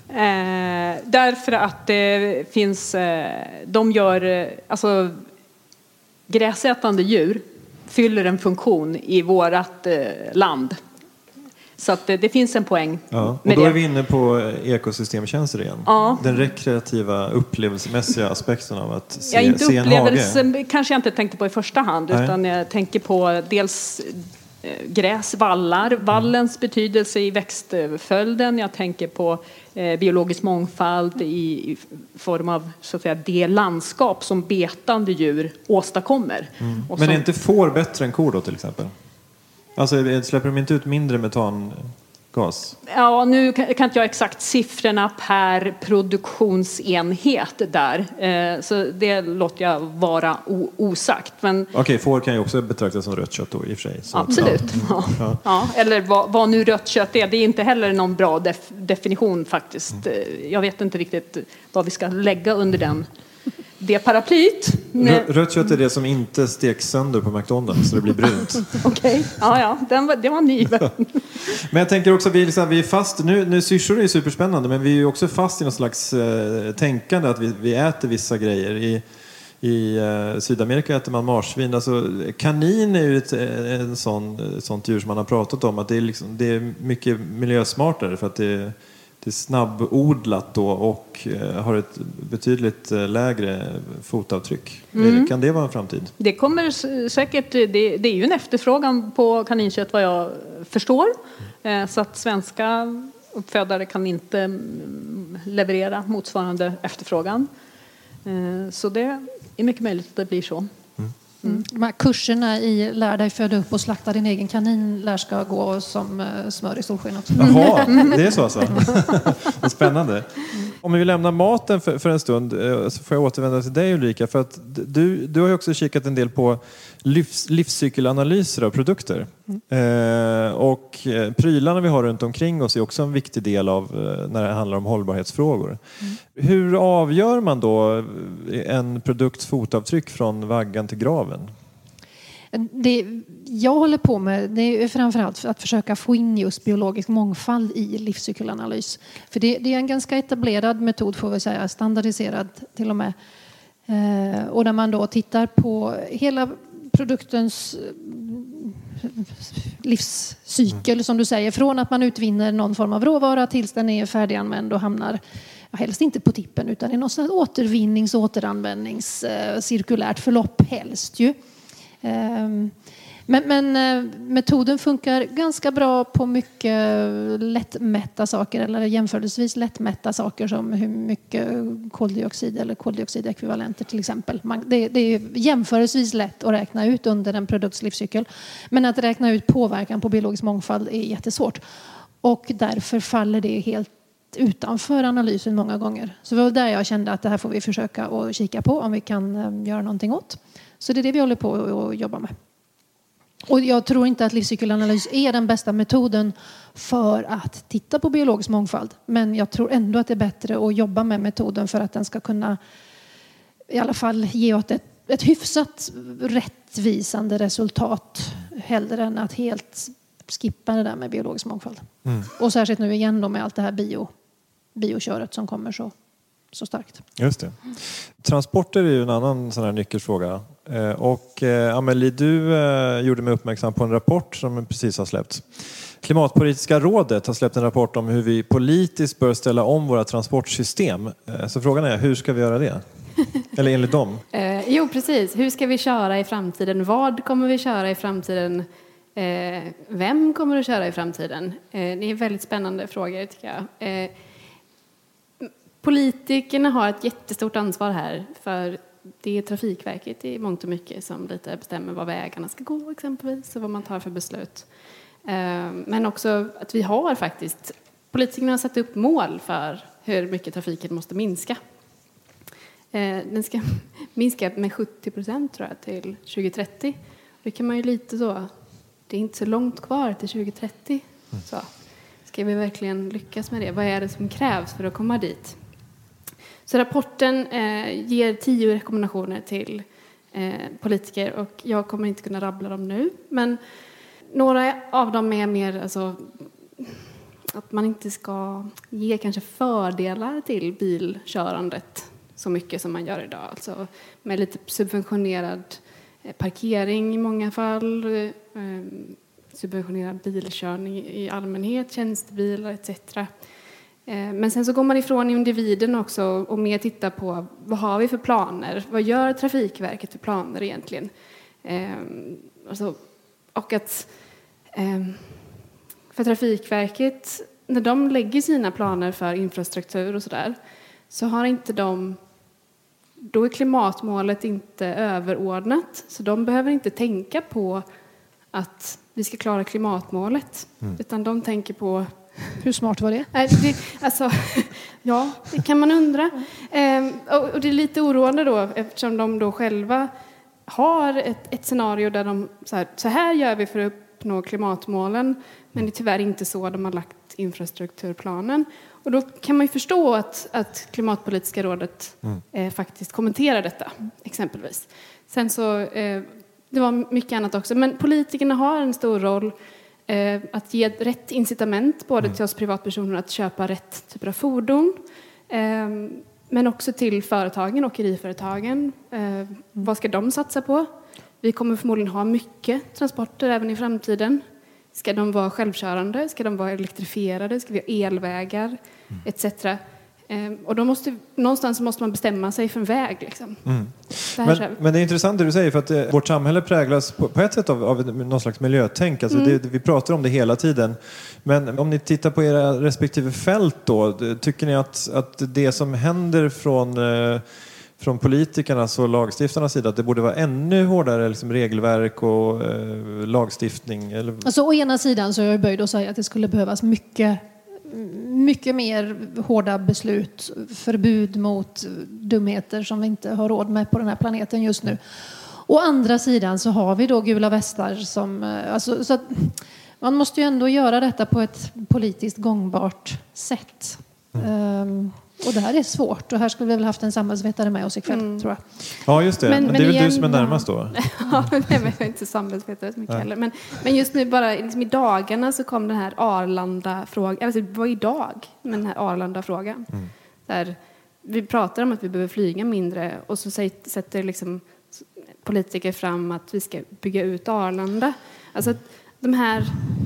[SPEAKER 13] Eh, därför att det finns, eh, de gör, eh, alltså gräsätande djur fyller en funktion i vårat eh, land. Så att det, det finns en poäng.
[SPEAKER 9] Ja, och
[SPEAKER 13] med
[SPEAKER 9] då
[SPEAKER 13] det.
[SPEAKER 9] är vi inne på ekosystemtjänster igen.
[SPEAKER 13] Ja.
[SPEAKER 9] Den rekreativa, upplevelsemässiga aspekten av att se,
[SPEAKER 13] ja, inte
[SPEAKER 9] se en hage.
[SPEAKER 13] upplevelse kanske jag inte tänkte på i första hand.
[SPEAKER 9] Nej.
[SPEAKER 13] Utan jag tänker på dels gräs, vallar, vallens mm. betydelse i växtföljden. Jag tänker på eh, biologisk mångfald i, i form av så att säga, det landskap som betande djur åstadkommer.
[SPEAKER 9] Mm.
[SPEAKER 13] Och
[SPEAKER 9] Men
[SPEAKER 13] som,
[SPEAKER 9] är inte får bättre än kor då till exempel? Alltså släpper de inte ut mindre metangas?
[SPEAKER 13] Ja, nu kan inte jag exakt siffrorna per produktionsenhet där. Eh, så det låter jag vara o- osagt. Men...
[SPEAKER 9] Okej, okay, får kan ju också betraktas som rött kött då i och för sig. Så
[SPEAKER 13] absolut.
[SPEAKER 9] Att, ja.
[SPEAKER 13] Ja. Ja, eller vad, vad nu rött kött är. Det är inte heller någon bra def- definition faktiskt. Mm. Jag vet inte riktigt vad vi ska lägga under den. Det paraplyt.
[SPEAKER 9] Rö- rött kött är det som inte steks sönder på McDonald's så det blir brunt.
[SPEAKER 13] Okej, okay. ja, ja. Den var, det var ny.
[SPEAKER 9] Men jag tänker också att vi, liksom, vi är fast, nu, nu syrsor är superspännande, men vi är ju också fast i någon slags eh, tänkande att vi, vi äter vissa grejer. I, i eh, Sydamerika äter man marsvin. Alltså, kanin är ju ett en sån, sånt djur som man har pratat om, att det är, liksom, det är mycket miljösmartare för att det är Det är snabbodlat då och har ett betydligt lägre fotavtryck. Mm. Kan det vara en framtid?
[SPEAKER 13] Det kommer säkert, det, det är ju en efterfrågan på kaninkött vad jag förstår. Mm. Så att svenska uppfödare kan inte leverera motsvarande efterfrågan. Så det är mycket möjligt att det blir så.
[SPEAKER 11] Mm. De här kurserna i lär dig föda upp och slakta din egen kanin lär ska gå som smör i solsken också.
[SPEAKER 9] Jaha, det är så alltså. Vad spännande. Om vi lämnar maten för, för en stund så får jag återvända till dig Ulrika. För att du, du har ju också kikat en del på livs, livscykelanalyser av produkter. Mm. Eh, och prylarna vi har runt omkring oss är också en viktig del av när det handlar om hållbarhetsfrågor. Mm. Hur avgör man då en produkts fotavtryck från vaggan till graven?
[SPEAKER 11] Det jag håller på med det är framförallt att försöka få in just biologisk mångfald i livscykelanalys. För det, det är en ganska etablerad metod, får vi säga, standardiserad till och med. Eh, och där man då tittar på hela produktens livscykel, som du säger, från att man utvinner någon form av råvara tills den är färdiganvänd och hamnar helst inte på tippen utan i något sånt återvinnings- och återanvändnings eh, cirkulärt förlopp helst ju. Men, men metoden funkar ganska bra på mycket lättmätta saker eller jämförelsevis lättmätta saker som hur mycket koldioxid eller koldioxidekvivalenter till exempel. Man, det, det är jämförelsevis lätt att räkna ut under en produkts livscykel. Men att räkna ut påverkan på biologisk mångfald är jättesvårt. Och därför faller det helt utanför analysen många gånger. Så det var där jag kände att det här får vi försöka att kika på om vi kan göra någonting åt. Så det är det vi håller på att jobba med. Och jag tror inte att livscykelanalys är den bästa metoden för att titta på biologisk mångfald. Men jag tror ändå att det är bättre att jobba med metoden för att den ska kunna i alla fall ge åt ett ett hyfsat rättvisande resultat hellre än att helt skippa det där med biologisk mångfald. Mm. Och särskilt nu igen då med allt det här bio, bioköret som kommer så, så starkt.
[SPEAKER 9] Just det. Transporter är ju en annan sån här nyckelfråga. Eh, och eh, Amelie, du eh, gjorde mig uppmärksam på en rapport som precis har släppts. Klimatpolitiska rådet har släppt en rapport om hur vi politiskt bör ställa om våra transportsystem. Eh, så frågan är, hur ska vi göra det? Eller enligt dem?
[SPEAKER 10] Eh, jo, precis. Hur ska vi köra i framtiden? Vad kommer vi köra i framtiden? Eh, vem kommer att köra i framtiden? Eh, det är väldigt spännande frågor, tycker jag. Eh, politikerna har ett jättestort ansvar här. För det är Trafikverket i mångt och mycket som lite bestämmer var vägarna ska gå, exempelvis. Och vad man tar för beslut. Eh, men också att vi har faktiskt... Politikerna har satt upp mål för hur mycket trafiken måste minska. Den ska minska med sjuttio procent tror jag till tjugo trettio. Det kan man ju lite så. Det är inte så långt kvar till tjugo trettio. Så ska vi verkligen lyckas med det? Vad är det som krävs för att komma dit? Så rapporten eh, ger tio rekommendationer till eh, politiker och jag kommer inte kunna rabbla dem nu. Men några av dem är mer alltså, att man inte ska ge kanske fördelar till bilkörandet så mycket som man gör idag. Alltså med lite subventionerad parkering i många fall, subventionerad bilkörning i allmänhet, tjänstebilar et cetera. Men sen så går man ifrån individen också och mer tittar på vad har vi för planer? Vad gör Trafikverket för planer egentligen? Alltså, och att för Trafikverket, när de lägger sina planer för infrastruktur och sådär, så har inte de, då är klimatmålet inte överordnat. Så de behöver inte tänka på att vi ska klara klimatmålet. Mm. Utan de tänker på...
[SPEAKER 11] Hur smart var det?
[SPEAKER 10] det alltså, ja, det kan man undra. Ehm, och, och det är lite oroande då, eftersom de då själva har ett, ett scenario där de... Så här, så här gör vi för att uppnå klimatmålen. Men det är tyvärr inte så de har lagt infrastrukturplanen. Och då kan man ju förstå att, att Klimatpolitiska rådet mm. eh, faktiskt kommenterar detta, exempelvis. Sen så, eh, det var mycket annat också. Men politikerna har en stor roll eh, att ge rätt incitament både mm. till oss privatpersoner att köpa rätt typer av fordon. Eh, men också till företagen, åkeriföretagen. Eh, vad ska de satsa på? Vi kommer förmodligen ha mycket transporter även i framtiden. Ska de vara självkörande? Ska de vara elektrifierade? Ska vi ha elvägar? Mm. et cetera. Ehm, och då måste, någonstans måste man bestämma sig för en väg. Liksom.
[SPEAKER 9] Mm. Men, men det är intressant det du säger, för att det, vårt samhälle präglas på, på ett sätt av, av någon slags miljötänk. Alltså mm. det, vi pratar om det hela tiden. Men om ni tittar på era respektive fält då, tycker ni att, att det som händer från... Eh, från politikernas och lagstiftarnas sida, att det borde vara ännu hårdare liksom, regelverk och eh, lagstiftning? Eller?
[SPEAKER 11] Alltså, å ena sidan så är jag böjd att säga att det skulle behövas mycket, mycket mer hårda beslut, förbud mot dumheter som vi inte har råd med på den här planeten just nu. Å andra sidan så har vi då gula västar som... Alltså, så att man måste ju ändå göra detta på ett politiskt gångbart sätt. Mm. Um, Och det här är svårt. Och här skulle vi väl haft en samhällsvetare med oss ikväll, mm. tror jag.
[SPEAKER 9] Ja, just det. Men, men det är väl igen, du som är närmast då?
[SPEAKER 10] Ja, men jag är inte samhällsvetare så mycket heller. Men, men just nu, bara liksom i dagarna så kom den här Arlanda-frågan. Alltså, det var idag med den här Arlanda-frågan. Mm. Där vi pratar om att vi behöver flyga mindre. Och så sätter liksom politiker fram att vi ska bygga ut Arlanda. Alltså de här...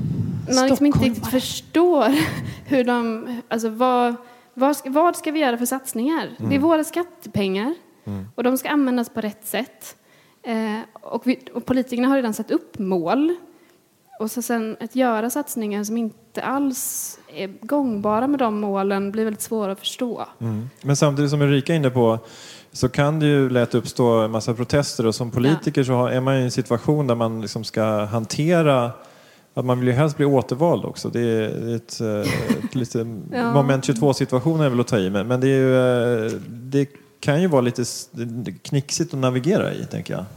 [SPEAKER 10] Man liksom inte riktigt förstår hur de... Alltså vad... Vad ska, vad ska vi göra för satsningar? Mm. Det är våra skattepengar. Mm. Och de ska användas på rätt sätt. Eh, och, vi, och politikerna har redan satt upp mål. Och så sen att göra satsningar som inte alls är gångbara med de målen blir väldigt svåra att förstå. Mm.
[SPEAKER 9] Men samtidigt som Ulrika är inne på så kan det ju lätt uppstå en massa protester. Och som politiker ja. så är man i en situation där man liksom ska hantera... Att man vill ju helst bli återvald också. Det är ett, ett lite ja. moment tjugotvå-situation är väl att ta i. Men det, är ju, det kan ju vara lite knixigt att navigera i, tänker jag.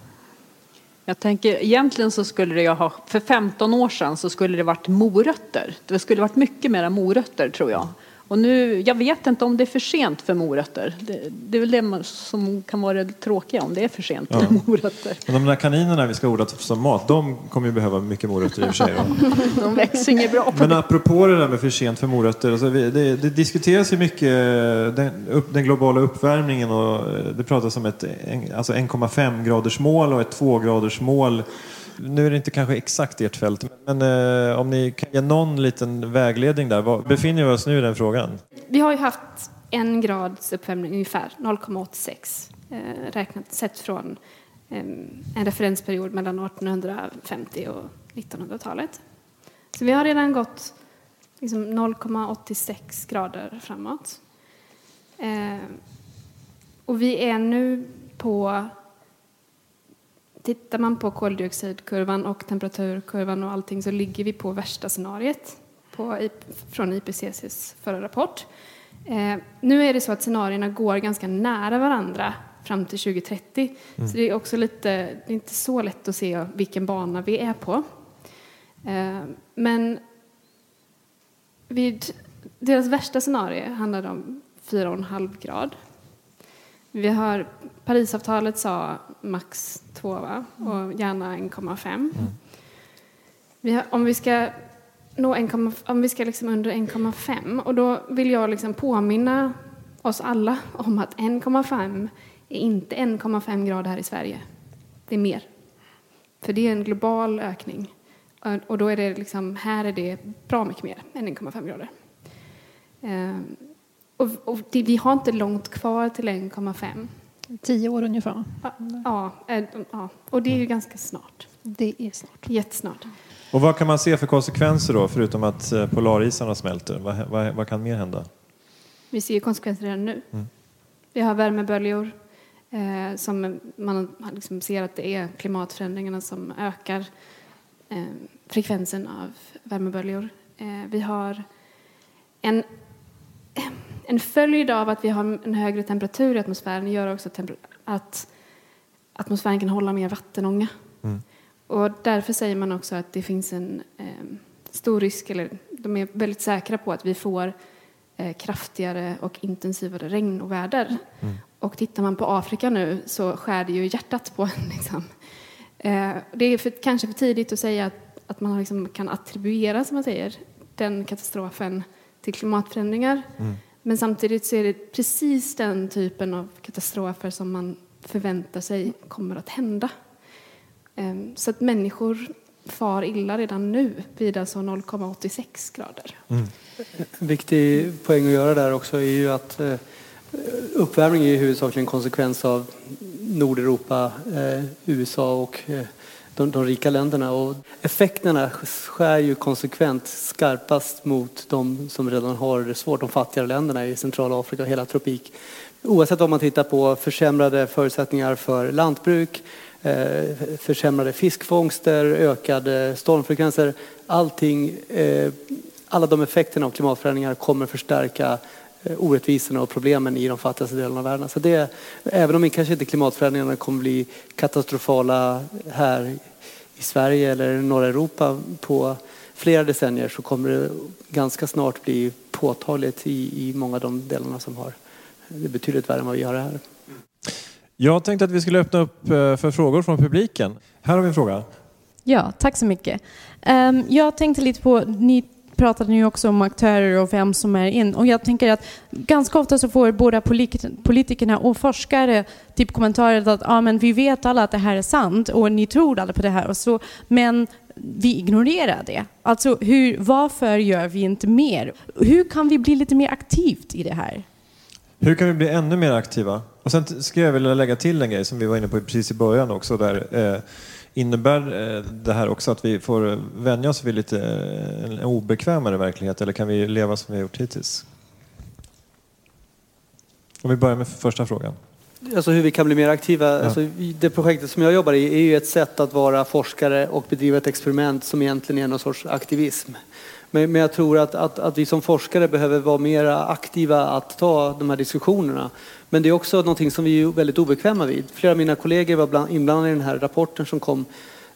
[SPEAKER 13] Jag tänker, egentligen så skulle det ha, för femton år sedan så skulle det varit morötter. Det skulle varit mycket mera morötter, tror jag. Och nu, jag vet inte om det är för sent för morötter. Det, det är väl det som kan vara det tråkiga, om det är för sent för ja. morötter.
[SPEAKER 9] Men de där kaninerna vi ska odla som mat, de kommer ju behöva mycket morötter i och för sig.
[SPEAKER 13] De växer inget bra på
[SPEAKER 9] Men
[SPEAKER 13] det.
[SPEAKER 9] apropå det där med för sent för morötter, alltså det, det, det diskuteras ju mycket den, upp, den globala uppvärmningen, och det pratas om ett en, alltså en komma fem graders mål och ett två graders mål. Nu är det inte kanske exakt ert fält, men eh, om ni kan ge någon liten vägledning där. Var befinner vi oss nu i den frågan?
[SPEAKER 10] Vi har ju haft en grads uppvärmning ungefär, noll komma åttiosex, eh, räknat sett från eh, en referensperiod mellan artonhundrafemtio och nittonhundratalet. Så vi har redan gått liksom noll komma åttiosex grader framåt. Eh, och vi är nu på... Tittar man på koldioxidkurvan och temperaturkurvan och allting, så ligger vi på värsta scenariet på, från I P C C:s förra rapport. Eh, nu är det så att scenarierna går ganska nära varandra fram till tjugo trettio. Mm. Så det är också lite, det är inte så lätt att se vilken bana vi är på. Eh, men vid deras värsta scenario handlar det om fyra komma fem grad. Vi har Parisavtalet sa max två, va? Och gärna en komma fem. Mm. Vi har, om vi ska nå en, om vi ska liksom under en komma fem, och då vill jag liksom påminna oss alla om att en komma fem är inte en komma fem grader här i Sverige. Det är mer. För det är en global ökning. Och då är det liksom, här är det bra mycket mer än en komma fem grader. Um, Och, och det, vi har inte långt kvar till en komma fem.
[SPEAKER 11] Tio år ungefär.
[SPEAKER 10] Ja, ja, ja, och det är ju ganska snart.
[SPEAKER 11] Det är snart.
[SPEAKER 10] Jättesnart.
[SPEAKER 9] Och vad kan man se för konsekvenser då, förutom att polarisarna smälter? Vad, vad, vad kan mer hända?
[SPEAKER 10] Vi ser ju konsekvenser redan nu.
[SPEAKER 9] Mm.
[SPEAKER 10] Vi har värmeböljor eh, som man liksom ser att det är klimatförändringarna som ökar eh, frekvensen av värmeböljor. Eh, vi har en... En följd av att vi har en högre temperatur i atmosfären gör också att atmosfären kan hålla mer vattenånga. Mm. Och därför säger man också att det finns en eh, stor risk, eller de är väldigt säkra på att vi får eh, kraftigare och intensivare regn och väder. Mm. Och tittar man på Afrika nu så skär det ju hjärtat på en. Liksom. Eh, det är för, kanske för tidigt att säga att, att man liksom kan attribuera, som man säger, den katastrofen till klimatförändringar. Mm. Men samtidigt så är det precis den typen av katastrofer som man förväntar sig kommer att hända. Så att människor far illa redan nu vid alltså noll komma åttiosex grader.
[SPEAKER 12] Mm. En viktig poäng att göra där också är ju att uppvärmning är huvudsakligen en konsekvens av Nordeuropa, U S A och De, de rika länderna, och effekterna skär ju konsekvent skarpast mot de som redan har det svårt, de fattigare länderna i Centralafrika och hela tropik. Oavsett om man tittar på försämrade förutsättningar för lantbruk, eh, försämrade fiskfångster, ökade stormfrekvenser, allting, eh, alla de effekterna av klimatförändringar kommer förstärka orättvisorna och problemen i de fattigaste delarna av världen. Så det, även om kanske inte klimatförändringarna kommer bli katastrofala här i Sverige eller norra Europa på flera decennier, så kommer det ganska snart bli påtagligt i, i många av de delarna som har det betydligt värre än vad vi gör här.
[SPEAKER 9] Jag tänkte att vi skulle öppna upp för frågor från publiken. Här har vi en fråga.
[SPEAKER 16] Ja, tack så mycket. Um, jag tänkte lite på, ni pratade nu också om aktörer och vem som är in. Och jag tänker att ganska ofta så får båda politikerna och forskare typ kommentarer att ah, men vi vet alla att det här är sant och ni tror alla på det här. Och så, men vi ignorerar det. Alltså hur, varför gör vi inte mer? Hur kan vi bli lite mer aktivt i det här?
[SPEAKER 9] Hur kan vi bli ännu mer aktiva? Och sen skulle jag vilja lägga till en grej som vi var inne på precis i början också. Där, eh, innebär eh, det här också att vi får vänja oss vid lite eh, en obekvämare verklighet? Eller kan vi leva som vi har gjort hittills? Om vi börjar med första frågan.
[SPEAKER 12] Alltså hur vi kan bli mer aktiva.
[SPEAKER 9] Ja.
[SPEAKER 12] Alltså, det projektet som jag jobbar i är ju ett sätt att vara forskare och bedriva ett experiment som egentligen är någon sorts aktivism. Men, men jag tror att, att, att vi som forskare behöver vara mer aktiva att ta de här diskussionerna. Men det är också någonting som vi är väldigt obekväma vid. Flera av mina kollegor var bland, inblandade i den här rapporten som kom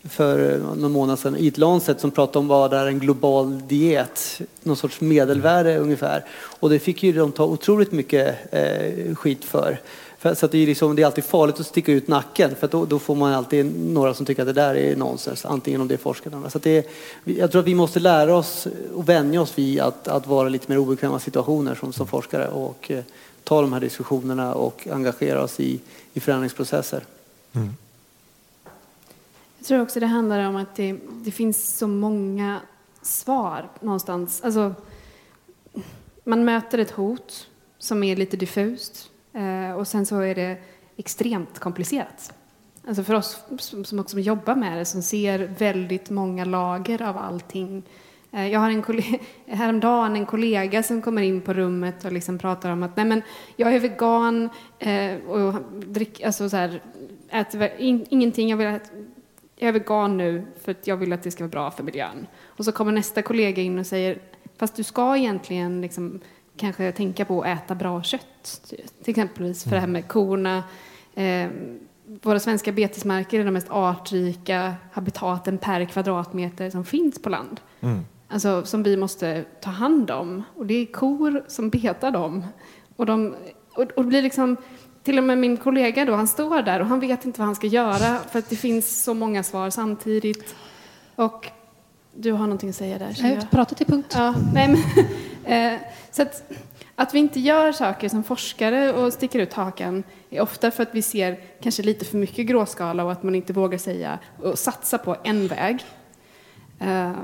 [SPEAKER 12] för någon månad sedan i ett Lancet som pratade om vad är en global diet, någon sorts medelvärde ungefär. Och det fick ju de ta otroligt mycket eh, skit för. för så att det, är liksom, det är alltid farligt att sticka ut nacken, för att då, då får man alltid några som tycker att det där är nonsens, antingen om det är forskarna. Så att det, jag tror att vi måste lära oss och vänja oss vid att, att vara lite mer obekväma situationer som, som forskare och eh, ta de här diskussionerna och engagera oss i, i förändringsprocesser. Mm.
[SPEAKER 10] Jag tror också det handlar om att det, det finns så många svar någonstans. Alltså, man möter ett hot som är lite diffust eh, och sen så är det extremt komplicerat. Alltså för oss som, som också jobbar med det, som ser väldigt många lager av allting. Eh, jag har en kollega, häromdagen en kollega som kommer in på rummet och liksom pratar om att nej men jag är vegan eh, och drick, alltså så här, äter in, ingenting, jag vill äta, jag är vegan nu för att jag vill att det ska vara bra för miljön. Och så kommer nästa kollega in och säger, fast du ska egentligen liksom kanske tänka på att äta bra kött. Till exempelvis för det här med korna. Eh, våra svenska betesmarker är de mest artrika habitaten per kvadratmeter som finns på land. Mm. Alltså som vi måste ta hand om. Och det är kor som betar dem. Och, de, och, och det blir liksom... Till och med min kollega då, han står där och han vet inte vad han ska göra för att det finns så många svar samtidigt. Och du har någonting att säga där.
[SPEAKER 11] Jag har pratat till punkt.
[SPEAKER 10] Ja, nej men, eh, så att, att vi inte gör saker som forskare och sticker ut hakan är ofta för att vi ser kanske lite för mycket gråskala och att man inte vågar säga och satsa på en väg. Eh,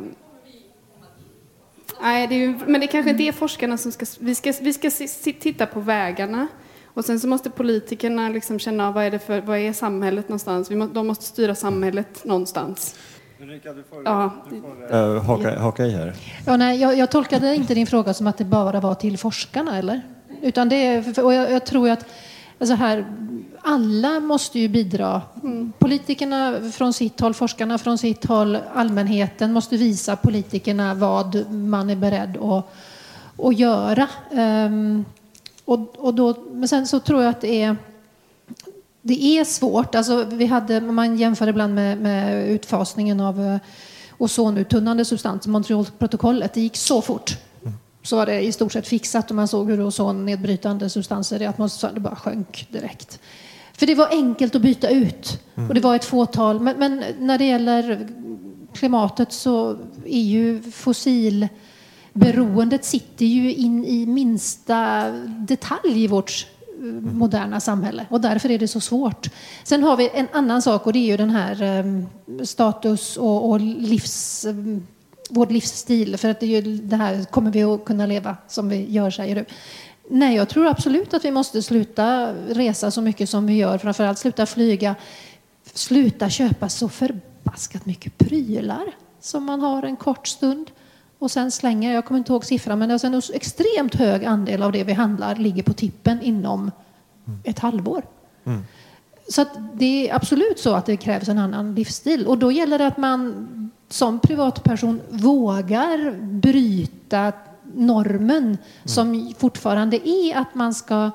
[SPEAKER 10] nej, det är ju, men det kanske inte är forskarna som ska... Vi ska, vi ska titta på vägarna. Och sen så måste politikerna liksom känna av vad är det för, vad är samhället någonstans. Vi må, de måste styra samhället någonstans.
[SPEAKER 9] Ulrika, du får,
[SPEAKER 10] ja.
[SPEAKER 9] du får uh, haka, haka i här.
[SPEAKER 11] Ja, nej, jag, jag tolkade inte din fråga som att det bara var till forskarna, eller? Utan det är, och jag, jag tror att alltså här, alla måste ju bidra. Mm. Politikerna från sitt håll, forskarna från sitt håll, allmänheten måste visa politikerna vad man är beredd att, att göra. Um, Och, och då, men sen så tror jag att det är, det är svårt. Alltså vi hade, man jämför ibland med, med utfasningen av uh, ozonuttunnande substans, Montrealprotokollet. Det gick så fort. Så var det i stort sett fixat och man såg hur ozonnedbrytande substanser i atmosfären, det bara sjönk direkt. För det var enkelt att byta ut. Mm. Och det var ett fåtal. Men, men när det gäller klimatet så är ju fossil... Beroendet sitter ju in i minsta detalj i vårt moderna samhälle. Och därför är det så svårt. Sen har vi en annan sak och det är ju den här um, status och, och livs, um, vår livsstil. För att det, är ju, det här kommer vi att kunna leva som vi gör, säger du. Nej, jag tror absolut att vi måste sluta resa så mycket som vi gör. Framförallt sluta flyga. Sluta köpa så förbaskat mycket prylar som man har en kort stund. Och sen slänger, jag kommer inte ihåg siffran, men det är en extremt hög andel av det vi handlar ligger på tippen inom mm. ett halvår. Mm. Så att det är absolut så att det krävs en annan livsstil. Och då gäller det att man som privatperson vågar bryta normen mm. som fortfarande är att man ska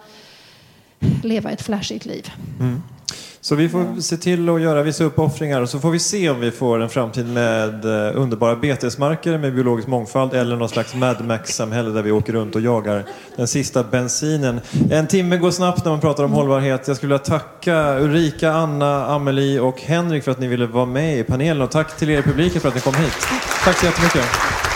[SPEAKER 11] leva ett flashigt liv. Mm.
[SPEAKER 9] Så vi får se till att göra vissa uppoffringar och så får vi se om vi får en framtid med underbara betesmarker med biologisk mångfald eller någon slags Mad Max-samhälle där vi åker runt och jagar den sista bensinen. En timme går snabbt när man pratar om hållbarhet. Jag skulle vilja tacka Ulrika, Anna, Amelie och Henrik för att ni ville vara med i panelen och tack till er i publiken för att ni kom hit. Tack så jättemycket.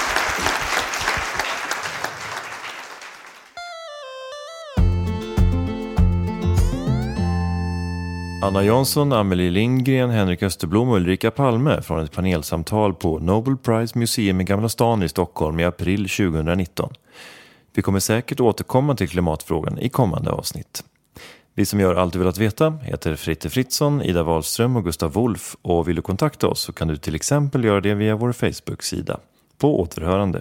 [SPEAKER 9] Anna Jansson, Amelie Lindgren, Henrik Österblom och Ulrika Palme från ett panelsamtal på Nobel Prize Museum i Gamla stan i Stockholm i april tjugonitton. Vi kommer säkert återkomma till klimatfrågan i kommande avsnitt. Vi som gör allt du vill att veta heter Fritte Fritzson, Ida Wahlström och Gustav Wolf, och vill du kontakta oss så kan du till exempel göra det via vår Facebook-sida. På återhörande.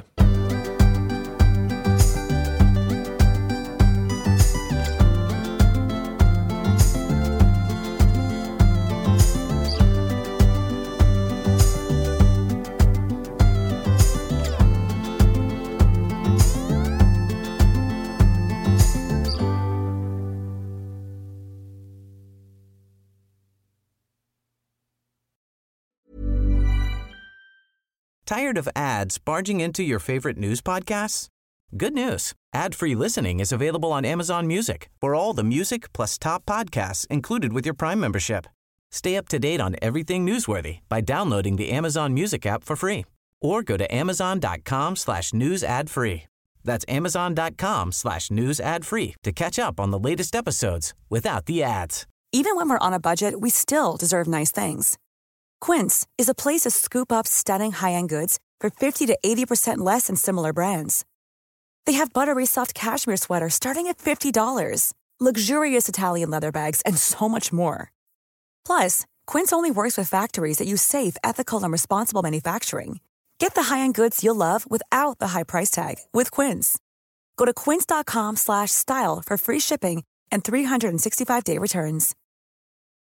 [SPEAKER 15] Tired of ads barging into your favorite news podcasts? Good news. Ad-free listening is available on Amazon Music for all the music plus top podcasts included with your Prime membership. Stay up to date on everything newsworthy by downloading the Amazon Music app for free or go to amazon.com slash news ad free. That's amazon.com slash news ad free to catch up on the latest episodes without the ads.
[SPEAKER 17] Even when we're on a budget, we still deserve nice things. Quince is a place to scoop up stunning high-end goods for fifty to eighty percent less than similar brands. They have buttery soft cashmere sweaters starting at fifty dollars, luxurious Italian leather bags, and so much more. Plus, Quince only works with factories that use safe, ethical, and responsible manufacturing. Get the high-end goods you'll love without the high price tag with Quince. Go to quince.com slash style for free shipping and three sixty-five day returns.